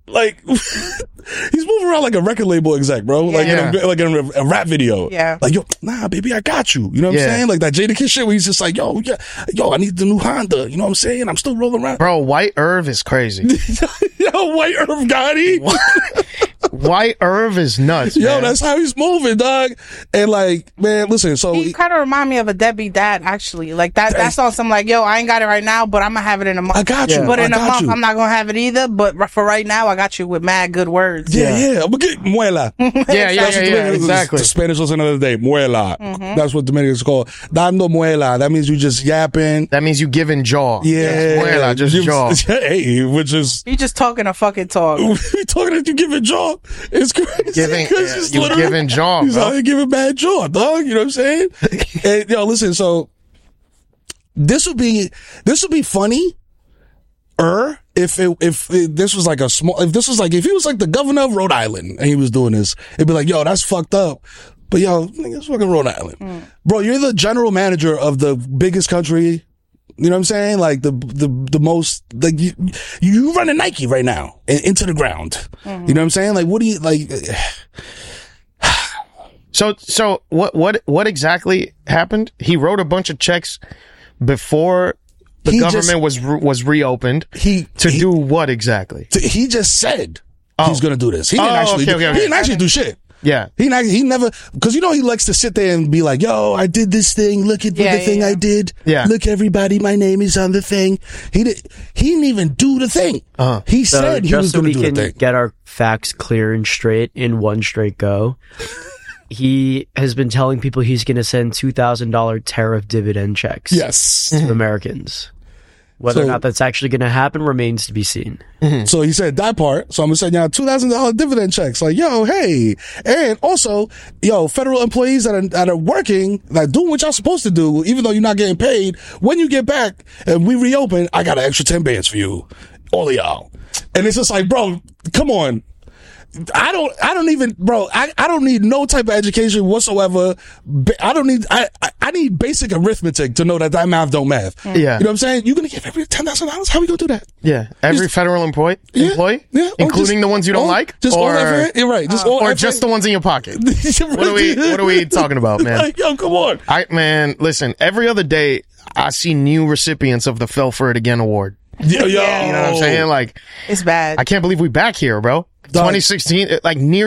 moving around like a record label exec, bro. Like, in a rap video. Yeah. Like, yo, nah, baby, I got you. You know what I'm saying? Like that Jadakiss shit where he's just like, yo, I need the new Honda. You know what I'm saying? I'm still rolling around. Bro, White Irv is crazy. Yo, White Irv Gotti. White Irv is nuts, Yo, man. that's how he's moving, dog. And like, man, listen, so he kind of remind me of a deadbeat dad, actually. Like that's on some like, yo, I ain't got it right now, but I'm gonna have it in a month. I got you. But in a month, you. I'm not gonna have it either. But for right now, I got you with mad good words. Yeah. I'm gonna get muela. Yeah, exactly. The Spanish was another day. Muela. That's what Dominicans call. Dando muela. That means you just yapping. That means you giving jaw. Yeah. Muela, just jaw. Hey, which is. You just talking a fucking talk. We talking that you giving jaw. It's crazy. You giving jaw, He's bro. out here giving bad jaw, dog. You know what I'm saying? And, yo, listen, so this would be funny. If this was like if he was like the governor of Rhode Island and he was doing this, it'd be like, yo, that's fucked up. But yo, it's fucking Rhode Island. Bro, you're the general manager of the biggest country. You know what I'm saying? Like the most, like you running Nike right now into the ground. You know what I'm saying? Like, what do you like? So what exactly happened? He wrote a bunch of checks before the government was reopened. Do what exactly? He just said he's gonna do this. He didn't He didn't actually do shit. Yeah. He never, cause he likes to sit there and be like, yo, I did this thing. Look at the thing I did. Yeah. Look, everybody, my name is on the thing. He didn't even do the thing. He said he was going to do the thing. Just so we can get our facts clear and straight in one straight go. He has been telling people he's going to send $2,000 tariff dividend checks. Yes. To Americans. Whether or not that's actually going to happen remains to be seen. So he said that part. So I'm going to send y'all $2,000 dividend checks. Like, yo, hey. And also, yo, federal employees that are working, like doing what y'all supposed to do, even though you're not getting paid, when you get back and we reopen, I got an extra 10 bands for you. All of y'all. And it's just like, bro, come on. I don't even, bro, I don't need no type of education whatsoever. I need basic arithmetic to know that math don't math. Yeah. You know what I'm saying? You're going to give every $10,000? How we going to do that? Yeah. Every federal employee? Yeah. Including the ones you don't like? Just all effort? You're right. Or just the ones in your pocket? What are we talking about, man? Like, yo, come on. Man, listen, every other day, I see new recipients of the Fell For It Again award. Yo. You know what I'm saying? Like, it's bad. I can't believe we back here, bro. 2016,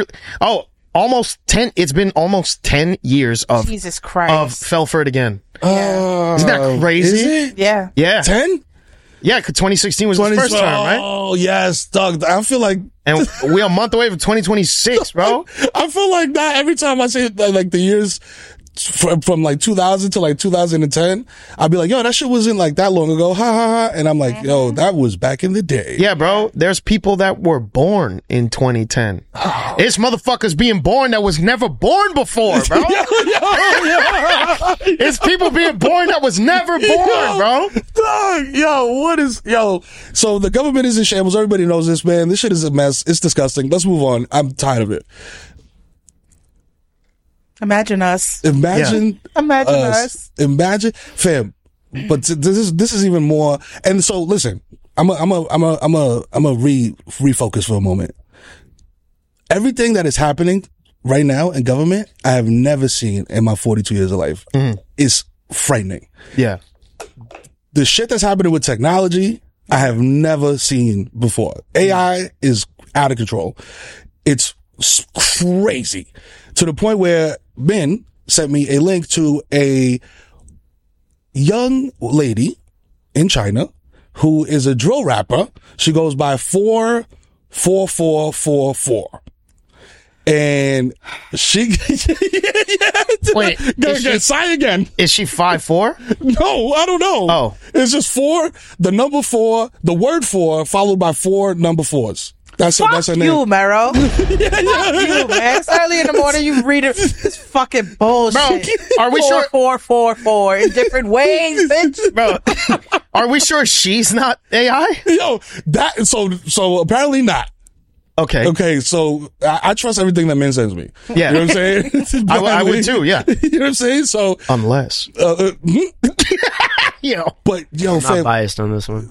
almost 10. It's been almost 10 years of Jesus Christ of Fell For It Again. Yeah. Isn't that crazy? Is it? Yeah. Yeah. 10? Yeah, because 2016 was the first term, right? Oh, yes, dog. I feel like... And we're a month away from 2026, bro. I feel like that every time I say like the years from like 2000 to like 2010, I'd be like, yo, that shit wasn't like that long ago. Ha ha ha. And I'm like, yo, that was back in the day. Yeah, bro. There's people that were born in 2010. Oh. It's motherfuckers being born that was never born before, bro. It's people being born that was never born, bro. Dog, so the government is in shambles. Everybody knows this, man. This shit is a mess. It's disgusting. Let's move on. I'm tired of it. Imagine us. Imagine us. Imagine, fam. But this is even more. And so, listen, I'm a refocus for a moment. Everything that is happening right now in government, I have never seen in my 42 years of life. It's frightening. Yeah. The shit that's happening with technology, I have never seen before. AI is out of control. It's crazy to the point where Ben sent me a link to a young lady in China who is a drill rapper. She goes by 4 4444. And she, Wait, go is again, she- sigh again. Is she 5'4"? No, I don't know. Oh. It's just 4, the number 4, the word 4, followed by 4 number 4s. That's Fuck her you, name. Mero. Fuck you, man. It's early in the morning. You read it. It's fucking bullshit. Bro, are we sure- 4 in different ways, bitch. Bro, are we sure she's not AI? Yo, that, so apparently not. Okay. Okay, so I trust everything that men sends me. Yeah. You know what I'm saying? I would too, yeah. You know what I'm saying? So, Unless. You know. but, yo, Not fam, biased on this one.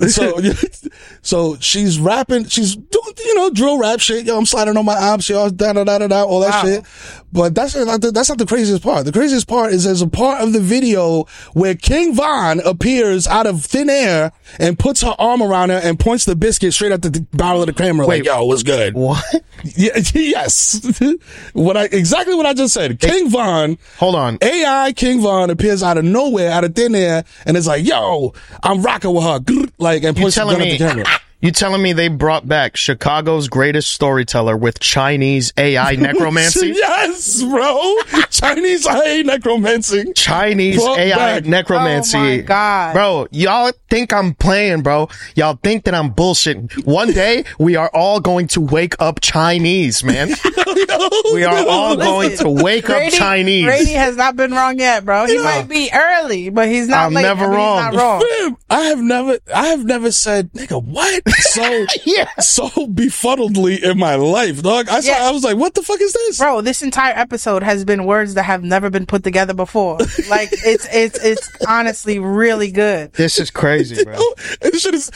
so she's rapping, she's doing, drill rap shit. Yo, I'm sliding on my ops, yo, da-da-da-da-da, all that shit. But that's not the craziest part. The craziest part is there's a part of the video where King Von appears out of thin air and puts her arm around her and points the biscuit straight at the barrel of the camera. Wait. Like, yo, what's good? What? Yeah, yes. Exactly what I just said. King Von. Hold on. AI King Von appears out of nowhere, out of thin air, and it's like, yo, I'm rocking with her. Like, and points the gun at the camera. You telling me they brought back Chicago's greatest storyteller with Chinese AI necromancy? Yes, bro. Chinese AI necromancy. Chinese Brought AI back. necromancy. Oh my God. Bro, y'all think I'm playing, bro. Y'all think that I'm bullshitting. One day, we are all going to wake up Chinese, man. We are all going to wake up Chinese. Grady has not been wrong yet, bro. He might be early, but he's not I'm late. never I mean, wrong. He's not wrong. Fam, I have never said, nigga, what? So, Yeah. so befuddledly in my life, dog. I Yeah. was like, what the fuck is this? Bro, this entire episode has been words that have never been put together before. Like, it's honestly really good. This is crazy, bro. And this shit is,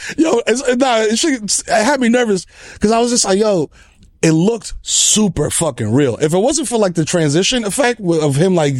it had me nervous because I was just like, yo, it looked super fucking real. If it wasn't for like the transition effect of him like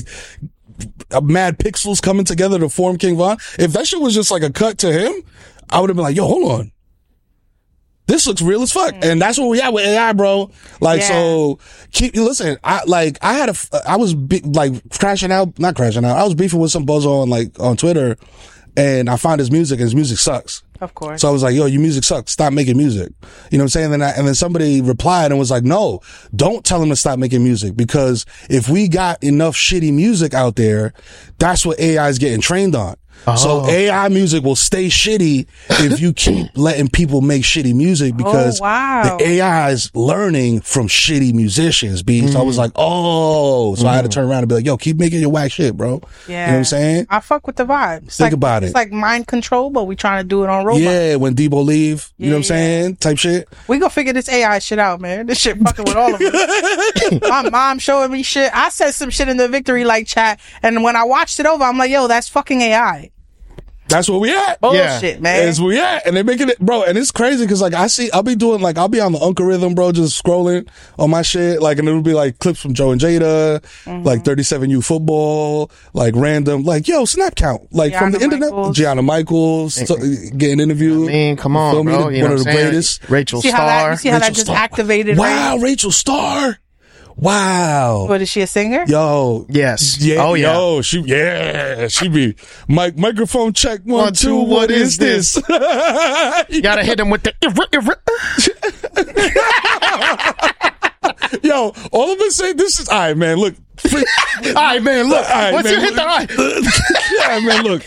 mad pixels coming together to form King Von, if that shit was just like a cut to him, I would have been like, yo, hold on. This looks real as fuck. And that's where we at with AI, bro. Like, Yeah. so listen, I was crashing out, not crashing out. I was beefing with some bozo on Twitter, and I found his music and his music sucks. Of course. So I was like, yo, your music sucks. Stop making music. You know what I'm saying? And then somebody replied and was like, no, don't tell him to stop making music, because if we got enough shitty music out there, that's what AI is getting trained on. So AI music will stay shitty if you keep letting people make shitty music, because wow. the AI is learning from shitty musicians. So I was like, so I had to turn around and be like, yo, keep making your whack shit, bro. Yeah. You know what I'm saying? I fuck with the vibe. It's Think about it. It's like mind control, but we trying to do it on robot. Yeah, when Debo leave, you know what I'm saying? Type shit. We gonna figure this AI shit out, man. This shit fucking with all of us. My mom showing me shit. I said some shit in the Victory Like chat, and when I watched it over, I'm like, yo, that's fucking AI. That's where we at. Bullshit, man. That's where we at. And they're making it, bro. And it's crazy because like I'll be on the algorithm, bro, just scrolling on my shit. Like, and it'll be like clips from Joe and Jada, like 37U football, like random, like, yo, snap count. Like from the Gianna internet, Michaels. Gianna Michaels, getting interviewed. I mean, come on, Feel me? bro. You know One of what the I'm saying? greatest. Rachel You see how Starr. that Rachel just Starr. activated? Wow, Rachel Starr. Wow. What, is she a singer? Yo. Yes. Yeah, Oh, yeah. Yo, she be microphone check 1, 2. What is this? You gotta hit him with the. Yo, all of us say this is all right, man. Look, All right, man. Look. All right, Once man, you hit the eye. yeah, man. Look,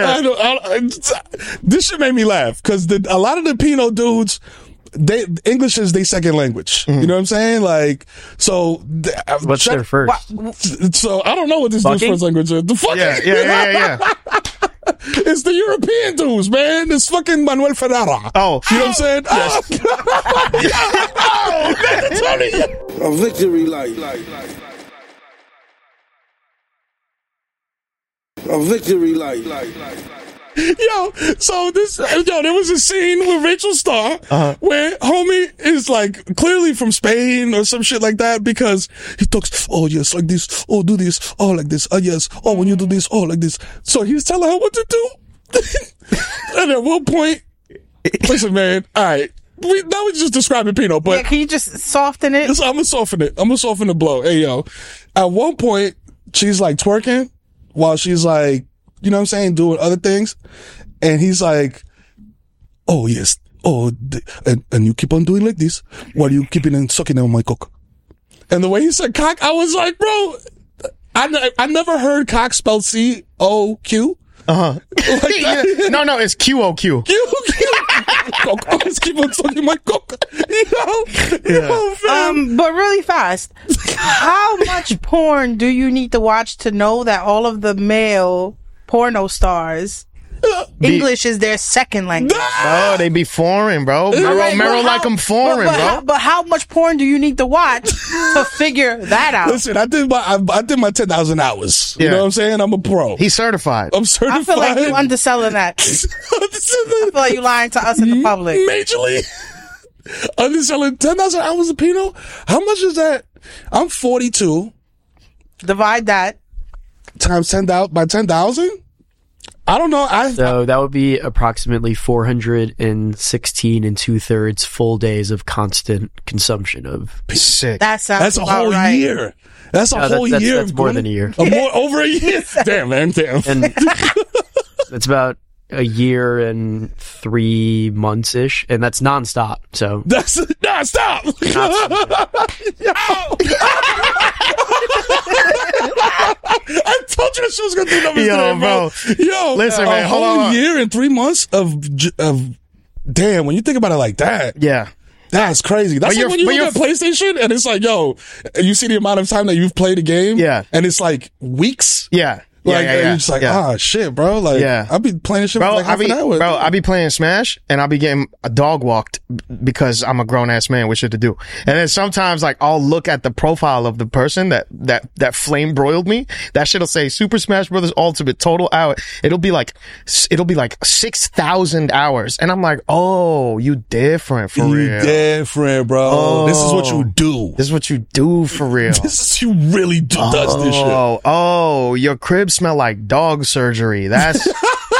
this shit made me laugh because a lot of the Pino dudes, English is their second language. You know what I'm saying? Like, so What's their first? So I don't know what this dude's Fucking? first language is. The fucking Yeah. It's the European dudes, man. It's fucking Manuel Ferrara. Oh. You know what I'm saying? Oh, man, Tony. A victory light. A victory light. Yo, so there was a scene with Rachel Starr where homie is like clearly from Spain or some shit like that, because he talks, oh yes, like this, oh do this, oh like this, oh yes, oh when you do this, oh like this. So he's telling her what to do. And at one point, listen man, alright, now we just describing Pino, but Yeah, can you just soften it? I'm gonna soften it. I'm gonna soften the blow. Hey yo, at one point she's like twerking while she's like, you know what I'm saying, doing other things, and he's like, oh yes, and you keep on doing like this while you keeping and sucking on my cock. And the way he said cock, I was like, bro, I never heard cock spelled C-O-Q. Like no, it's QOQ. I just keep on sucking my cock. But really fast, how much porn do you need to watch to know that all of the male porno stars English is their second language? Oh, they be foreign, bro. Meryl like them foreign, bro. But how much porn do you need to watch to figure that out? Listen, I did my 10,000 hours. You know what I'm saying? I'm a pro. He's certified. I'm certified. I feel like you're underselling that. I feel like you're lying to us in the public. Majorly. Underselling 10,000 hours of Pinot? How much is that? I'm 42. Divide that. Times 10,000 by 10,000? I don't know. So that would be approximately 416 and 2/3 full days of constant consumption of. Sick. That's a whole year. That's a whole year. That's more than a year. Over a year. Damn, man. Damn. And that's about a year and 3 months ish, and that's nonstop. So that's nonstop. I told you that shit was gonna do numbers today, bro. Yo, listen, man, a hold whole on. year and 3 months of damn. When you think about it like that, Yeah. that's crazy. That's like when you look at PlayStation and it's like, yo, you see the amount of time that you've played a game, Yeah. and it's like weeks. Yeah. Like, yeah. and you're just like, shit, bro. Like, Yeah. I'll be playing shit for like half an hour. Bro, I be playing Smash and I'll be getting a dog walked because I'm a grown ass man with shit to do. And then sometimes like I'll look at the profile of the person that flame broiled me. That shit'll say Super Smash Brothers Ultimate total hour. It'll be like 6,000 hours. And I'm like, oh, you different for real. You different, bro. Oh. This is what you do. This is what you do for real. This is you really does this shit. Oh, your crib smell like dog surgery. That's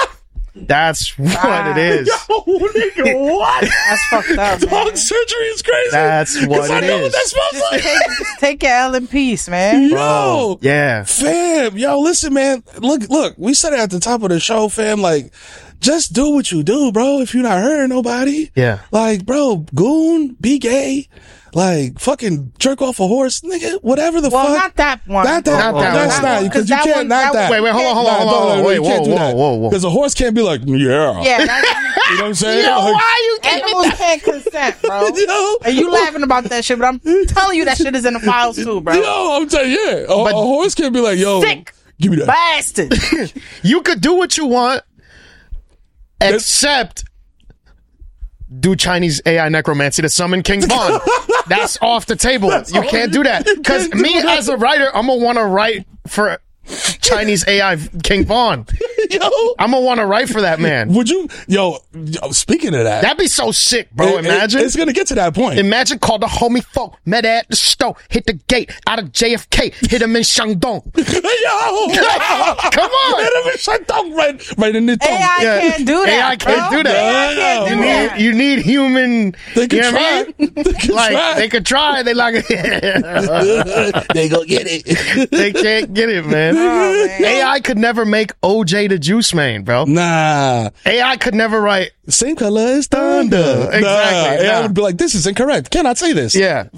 what it is. Yo, nigga, what? That's fucked up. Dog Man. surgery is crazy. That's what I it know is. what that smells like. Just take your L in peace, man. Yo, Yeah. fam. Yo, listen, man. Look. We said it at the top of the show, fam. Like, just do what you do, bro. If you're not hurting nobody, Yeah. Like, bro, goon, be gay. Like, fucking jerk off a horse, nigga. Whatever the Well, fuck. not that one. Not that one. That's not because you that can't. one- Not that. Wait, hold on. Wait, you can't do that. whoa. Because a horse can't be like, yeah. Yeah, You know what I'm saying? Like, animals can't consent, bro. Yo. And you laughing about that shit, but I'm telling you that shit is in the files too, bro. Yo, I'm telling you, yeah. A horse can't be like, yo, Sick give me that. bastard. You could do what you want, except do Chinese AI necromancy to summon King Von. That's off the table. You can't do that. Because me as a writer, I'm going to want to write for Chinese AI King Von. Yo. I'm going to want to write for that man. Would you, yo, speaking of that. That'd be so sick, bro. Imagine. It's going to get to that point. Imagine called the homie folk, met at the store, hit the gate, out of JFK, hit him in Shandong. Yo. Come on. Hit him in Shandong, right in the tongue. AI can't do that. AI can't bro. do that. AI can't do that. You need human. They could you know what I try. mean? They could Like try. they could try. They like They go get it. they can't get it, man. man. AI could never make OJ the Juice Man, bro. Nah. AI could never write. Same color as thunder. Exactly, Nah. nah. I would be like, this is incorrect. Cannot say this. Yeah.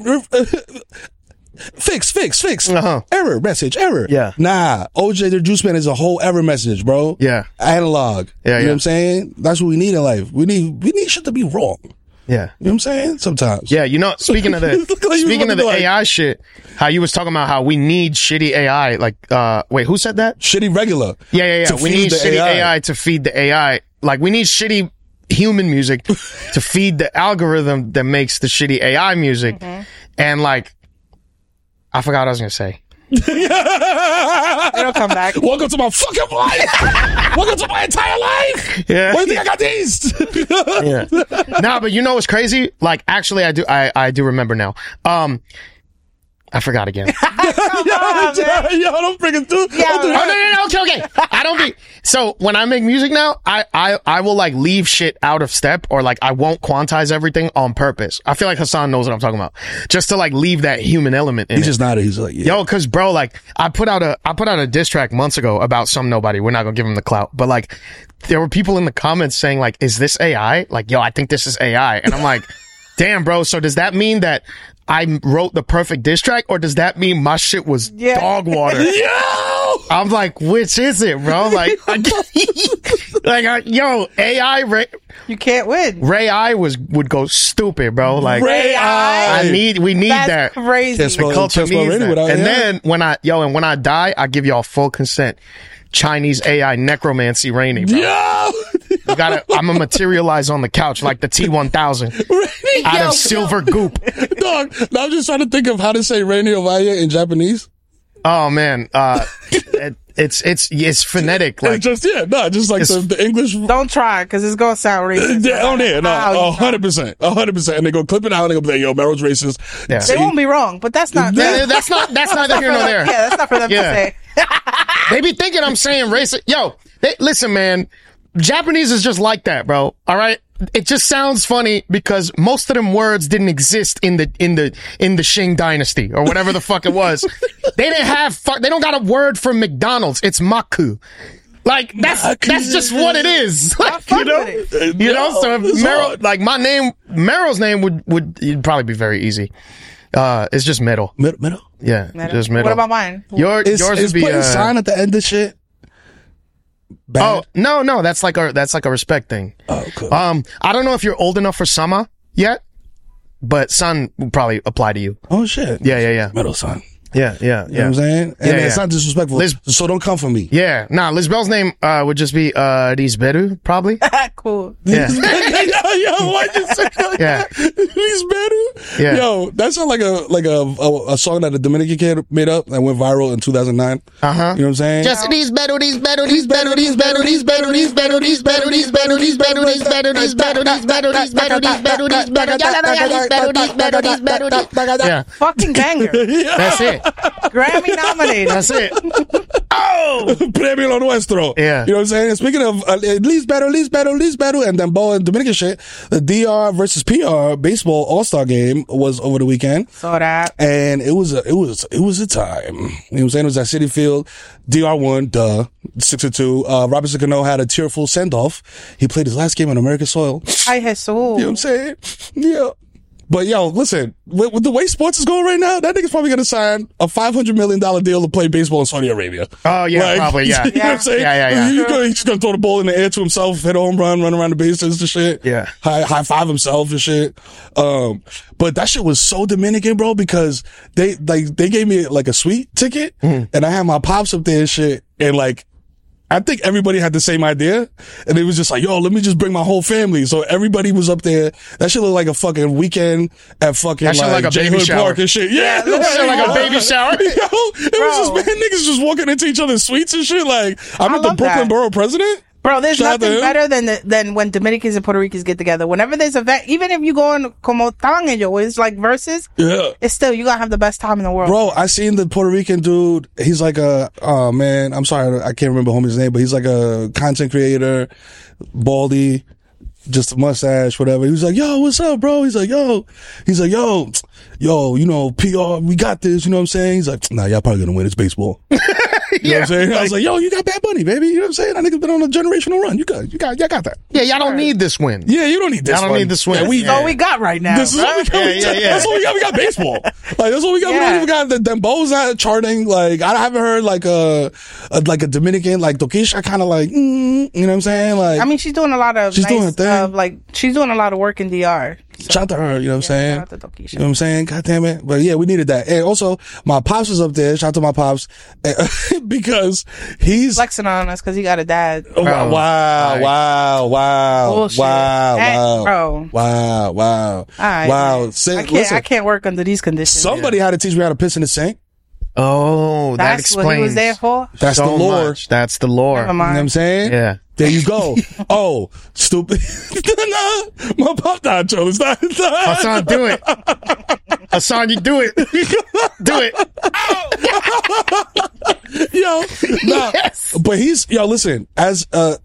Fix. Uh-huh. Error message. Error. Yeah. Nah. OJ the Juice Man is a whole error message, bro. Yeah. Analog. Yeah, You know what I'm saying? That's what we need in life. We need shit to be wrong. Yeah. You know what I'm saying? Sometimes. Yeah, you know, speaking of the Look like you speaking of the like- AI shit, how you was talking about how we need shitty AI. Like, wait, who said that? Shitty regular. Yeah. To We feed need the shitty AI. AI to feed the AI. Like, we need shitty human music to feed the algorithm that makes the shitty AI music. And like, I forgot what I was gonna say. It'll come back. Welcome to my fucking life. Welcome to my entire life. Yeah. Where do you think I got these? Yeah. Nah, but you know what's crazy? Like, actually, I do remember now. I forgot again. Yo, don't bring it through. Yeah, Oh, no, okay. I don't be. So when I make music now, I will like leave shit out of step, or like I won't quantize everything on purpose. I feel like Hassan knows what I'm talking about. Just to like leave that human element in He it. just nodded. He's like, yeah. Yo, cause bro, like I put out a diss track months ago about some nobody. We're not gonna give him the clout, but like there were people in the comments saying like, is this AI? Like, yo, I think this is AI. And I'm like, damn, bro. So does that mean that I wrote the perfect diss track, or does that mean my shit was dog water? Yo! I'm like, which is it, bro? Like, yo, AI, You can't win. Ray I would go stupid, bro. Like, Ray I. we need That's that. crazy. Can't spell- Culture can't spell needs radio that. without And AI. then when I die, I give y'all full consent. Chinese AI necromancy Rainy, bro. Yo! I'm gonna materialize on the couch like the T-1000 out of silver goop. Dog, now I'm just trying to think of how to say Rainy Ovaya in Japanese. Oh man, it's phonetic. Like, Just like the English. Don't try, because it's going to sound racist. Yeah, on there, no, Wow, 100%. And they go clip it out and they go be like, yo, Meryl's racist. Yeah. They won't be wrong, but that's not. that's neither here nor there. Yeah, that's not for them to Yeah. say. They be thinking I'm saying racist. Yo, listen, man. Japanese is just like that, bro. All right. It just sounds funny because most of them words didn't exist in the Qing dynasty or whatever the fuck it was. They didn't have they don't got a word for McDonald's. It's maku. Like that's just what it is. Like, you know? So if Meryl, like Meryl's name would it'd probably be very easy. It's just middle. Middle? Yeah. Just middle. What about mine? Yours Is would be putting sign at the end of shit bad? Oh, no, that's like a respect thing. Oh, cool. I don't know if you're old enough for summer yet, but son would probably apply to you. Oh, shit. Yeah. Middle son. Yeah. You know what I'm saying? And it's not disrespectful. So don't come for me. Yeah. Nah, Lizbel's name, would just be, Risberu, probably. Cool. Yeah. yo, why'd you say that? Yeah. He's better. Yeah. Yo, that sounds like a song that a Dominican kid made up that went viral in 2009. Uh-huh. You know what I'm saying? Just these better, these better, these better, these better, these better, these better, these better, these better, these better, these better, these better, these better, these better, these better, these better, these better, these better, these better, these better. Yeah. Fucking banger. That's it. Grammy nominated. That's it. Premio lo nuestro. Yeah. You know what I'm saying? And speaking of least better, and then ball and Dominican shit, the DR versus PR baseball all-star game was over the weekend. Saw that. And it was a time. You know what I'm saying? It was at Citi Field. DR won, 6-2. Robinson Cano had a tearful send-off. He played his last game on American soil. Ay, Jesus. You know what I'm saying? Yeah. But yo, listen, with the way sports is going right now, that nigga's probably gonna sign a $500 million deal to play baseball in Saudi Arabia. Oh, yeah, Like, probably, yeah. You know what I'm saying? Yeah. He's just gonna throw the ball in the air to himself, hit a home run, run around the bases and shit. Yeah. High five himself and shit. But that shit was so Dominican, bro, because they gave me like a suite ticket and I had my pops up there and shit. And like, I think everybody had the same idea, and it was just like, yo, let me just bring my whole family. So everybody was up there. That shit looked like a fucking weekend at fucking That shit like a J. baby Hood shower. Park and shit. Yeah, That shit like a baby shower. Yo, it was just, man, niggas just walking into each other's suites and shit. Like, I met the love Brooklyn that. Borough president. Bro, there's Shout out to nothing him. better than when Dominicans and Puerto Ricans get together. Whenever there's a event, even if you go on como tan ellos, it's like versus, Yeah. it's still, you gotta have the best time in the world. Bro, I seen the Puerto Rican dude. He's like oh man, I'm sorry, I can't remember homie's name, but he's like a content creator, baldy, just a mustache, whatever. He was like, yo, what's up, bro? He's like, yo, you know, PR, we got this, you know what I'm saying? He's like, nah, y'all probably gonna win. It's baseball. You know what I'm saying? I was like, yo, you got Bad Bunny, baby. You know what I'm saying? That nigga's been on a generational run. Y'all got that. Yeah, y'all don't need this win. Yeah, you don't need this Y'all don't one. need this win. Yeah, That's all we got right now. this is what we got. Yeah. That's what we got. We got baseball. Like, that's what we got. We Yeah. don't even got the Dembo's not charting. Like, I haven't heard like a Dominican, like Tokisha kind of like, you know what I'm saying? Like, I mean, she's doing a lot of She's doing her thing. she's doing a lot of work in DR. shout out to her, you know what I'm saying? Shout out to Tokisha. You know what I'm saying? God damn it. But yeah, we needed that. And also, my pops was up there. Shout out to my pops. Because he's Flexing on us because he got a dad. wow, Bullshit. Bro. wow. Alright, wow. man. Say, I can't work under these conditions. somebody had to teach me how to piss in the sink. Oh, that That's explains. what he was there for? That's so the lore. much. That's the lore. Never You know what I'm mind. saying? Yeah. There you go. Oh, stupid. Nah, my pop not Joe. It's not. Hassan, do it. Hassan, you do it. Do it. Yo, nah. Yes. But listen, as a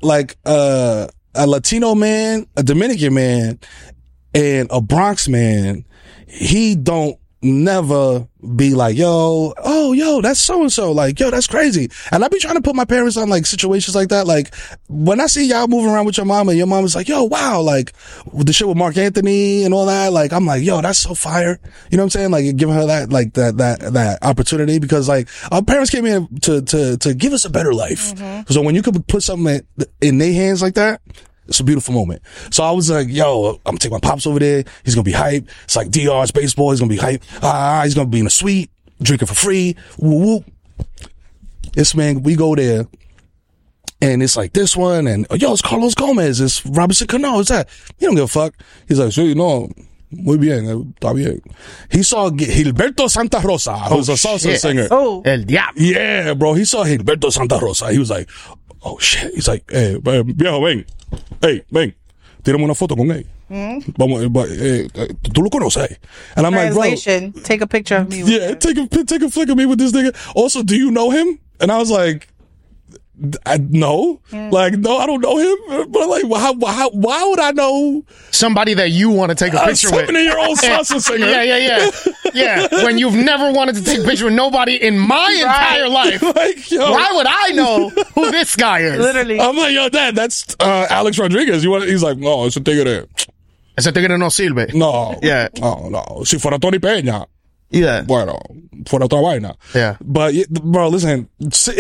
Latino man, a Dominican man, and a Bronx man, he don't never be like, yo, that's so-and-so. Like, yo, that's crazy. And I be trying to put my parents on like situations like that. Like when I see y'all moving around with your mama and your mama's like, yo, wow, like the shit with Mark Anthony and all that. Like, I'm like, yo, that's so fire. You know what I'm saying? Like giving her that, like that opportunity because like our parents came in to give us a better life. Mm-hmm. So when you could put something in their hands like that, it's a beautiful moment. So I was like, yo, I'm gonna take my pops over there. He's gonna be hype. It's like DR's baseball. He's gonna be hype. He's gonna be in a suite, drinking for free. Woo woo. This man, we go there. And it's like this one. And yo, it's Carlos Gomez. It's Robinson Cano. It's that. He don't give a fuck. He's like, sí, no. Muy bien. Está bien. He saw Gilberto Santa Rosa, who's a salsa singer. Oh. El Diablo. Yeah, bro. He saw Gilberto Santa Rosa. He was like, oh shit. He's like, viejo, ven. Hey, ven, tírame una foto con él. Vamos, tú lo conoces. And I'm Translation, like, bro, take a picture of me. Yeah, take a flick of me with this nigga. Also, do you know him? And I was like, no. Like, no, I don't know him. But like, why would I know somebody that you want to take a picture with? 70-year-old salsa singer. Yeah. When you've never wanted to take a picture with nobody in my entire life. Like, yo, why would I know who this guy is? Literally. I'm like, yo, Dad, that's Alex Rodriguez. He's like, no, ese tigre. Ese tigre no sirve. No. Yeah. No. Si fuera Tony Peña. Yeah. Bueno, fuera otra vaina. Yeah. But, bro, listen,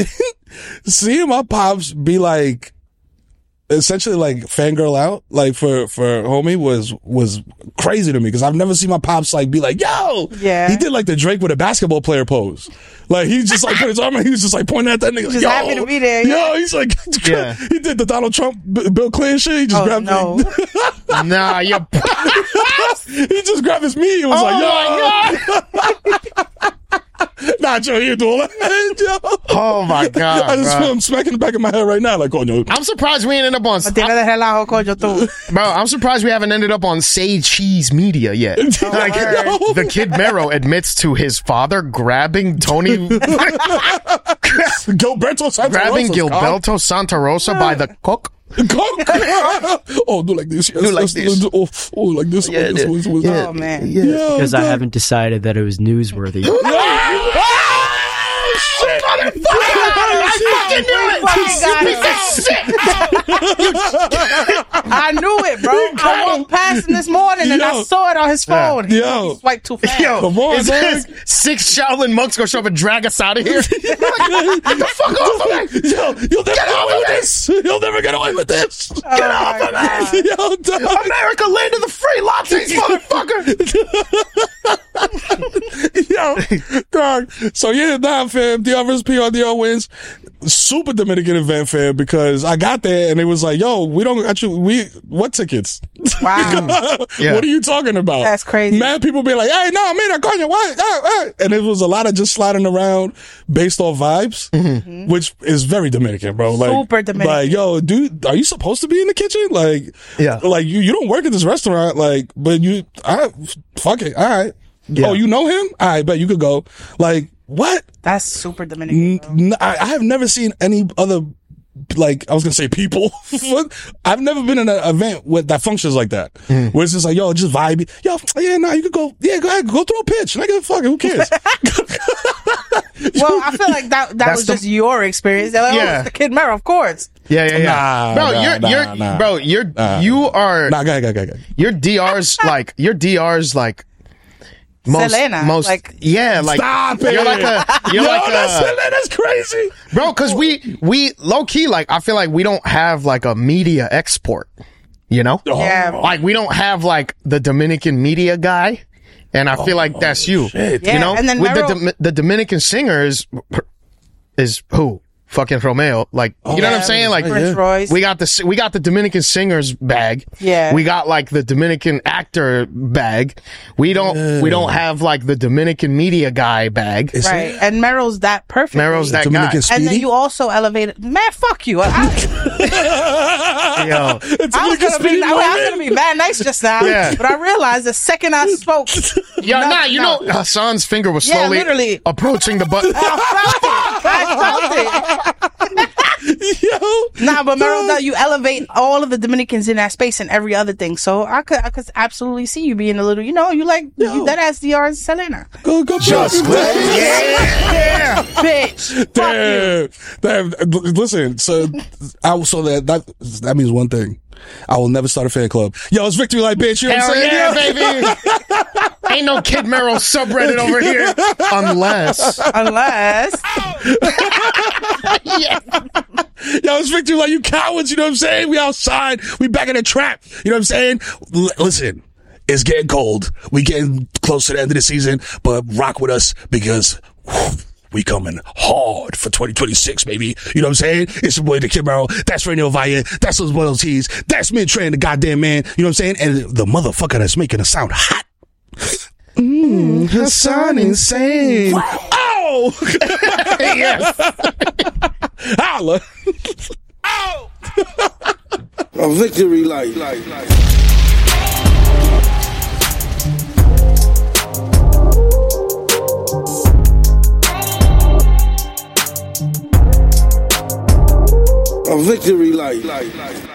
seeing my pops be like, essentially like fangirl out, like for homie was crazy to me because I've never seen my pops like be like, yo, yeah. He did like the Drake with a basketball player pose. Like he just like put his arm out, he was just like pointing at that nigga. Just yo, happy to be there. Yo, he's like, yeah. He did the Donald Trump, Bill Clinton shit. He just grabbed no. Nah, you. He just grabbed his meat and was like, yo. Nacho, you do that. Oh my God. I just feel him smacking the back of my head right now. Like, coño. I'm surprised we ended up on. Bro, I'm surprised we haven't ended up on Say Cheese Media yet. Like, the Kid Mero admits to his father grabbing Tony. Gilberto Santa Rosa. Grabbing Gilberto Santa Rosa by the cock. Oh, do like this. Yes. Do like this. Oh, like this. Yeah, oh, man. Yeah. Because I haven't decided that it was newsworthy. Shit, motherfucker! I I knew it, bro. I walked past him this morning and I saw it on his phone. Yo. He swiped too fast. Yo, come on, is 6 Shaolin monks gonna show up and drag us out of here? Get the fuck off of me! Yo, you'll never get away with this. You'll never get away with this. Get off of me! Yo, dog. America, land of the free lattes, motherfucker! Yo, dog. So yeah, fam. DR vs. PR, DR wins. Super Dominican event, fam, because I got there and it was like, yo, we don't got you. What tickets? Wow. Yeah. What are you talking about? That's crazy. Mad people be like, hey, no, mira, coño, what? And it was a lot of just sliding around based off vibes, which is very Dominican, bro. Like, super Dominican. Like, yo, dude, are you supposed to be in the kitchen? Like, yeah. Like you don't work at this restaurant, like, but fuck it, all right. Yeah. Oh, you know him? All right, bet you could go. Like, what? That's super Dominican. I have never seen any other, like, I was gonna say people. I've never been in an event that functions like that. Where it's just like, yo, just vibe. Yo, yeah, nah, you could go. Yeah, go ahead, go throw a pitch. Nigga, fuck it, who cares? Well, I feel like that was just your experience. Like, yeah. It's the Kid Mero, of course. Yeah. Nah, bro, go ahead. Your DR's like most like, yeah, like stop it. Selena's crazy, bro. Because we low key, like, I feel like we don't have like a media export, you know? Yeah. Like, we don't have like the Dominican media guy, and I feel like that's you. Shit. Yeah, you know, and then with the Dominican singer is who? Fucking Romeo, like, you know what I'm saying? Like, Prince Royce. we got the Dominican singers bag. Yeah. We got like the Dominican actor bag. We don't have like the Dominican media guy bag. Right. And Mero's that perfect. Mero's that Dominican guy. Speedy? And then you also elevated, man, fuck you. Yo. I was gonna be mad nice just now, Yeah. but I realized the second I spoke, Hassan's finger was Yeah, slowly literally. approaching the button. I felt it. Yo. Nah, but Merrill, you elevate all of the Dominicans in that space and every other thing. So I could absolutely see you being a little, you that ass DR Selena. Go, Just yeah. Bitch. Damn. Listen, so that means one thing. I will never start a fan club. Yo, it's Victory Light, bitch. You know what I'm saying? Yeah, baby. Ain't no Kid Merrill subreddit over here. Unless. Yeah. Yo, it's Victory Light, you cowards. You know what I'm saying? We outside. We back in the trap. You know what I'm saying? Listen, it's getting cold. We getting close to the end of the season, but rock with us because we coming hard for 2026, baby. You know what I'm saying? It's your boy, the Kid Merrill. That's Rainier Valle. That's Los Buenos T's. That's me and Trey and the goddamn man. You know what I'm saying? And the motherfucker that's making us sound hot. Hassan insane. Oh! Yes. Holla. Oh! A victory light. A victory light.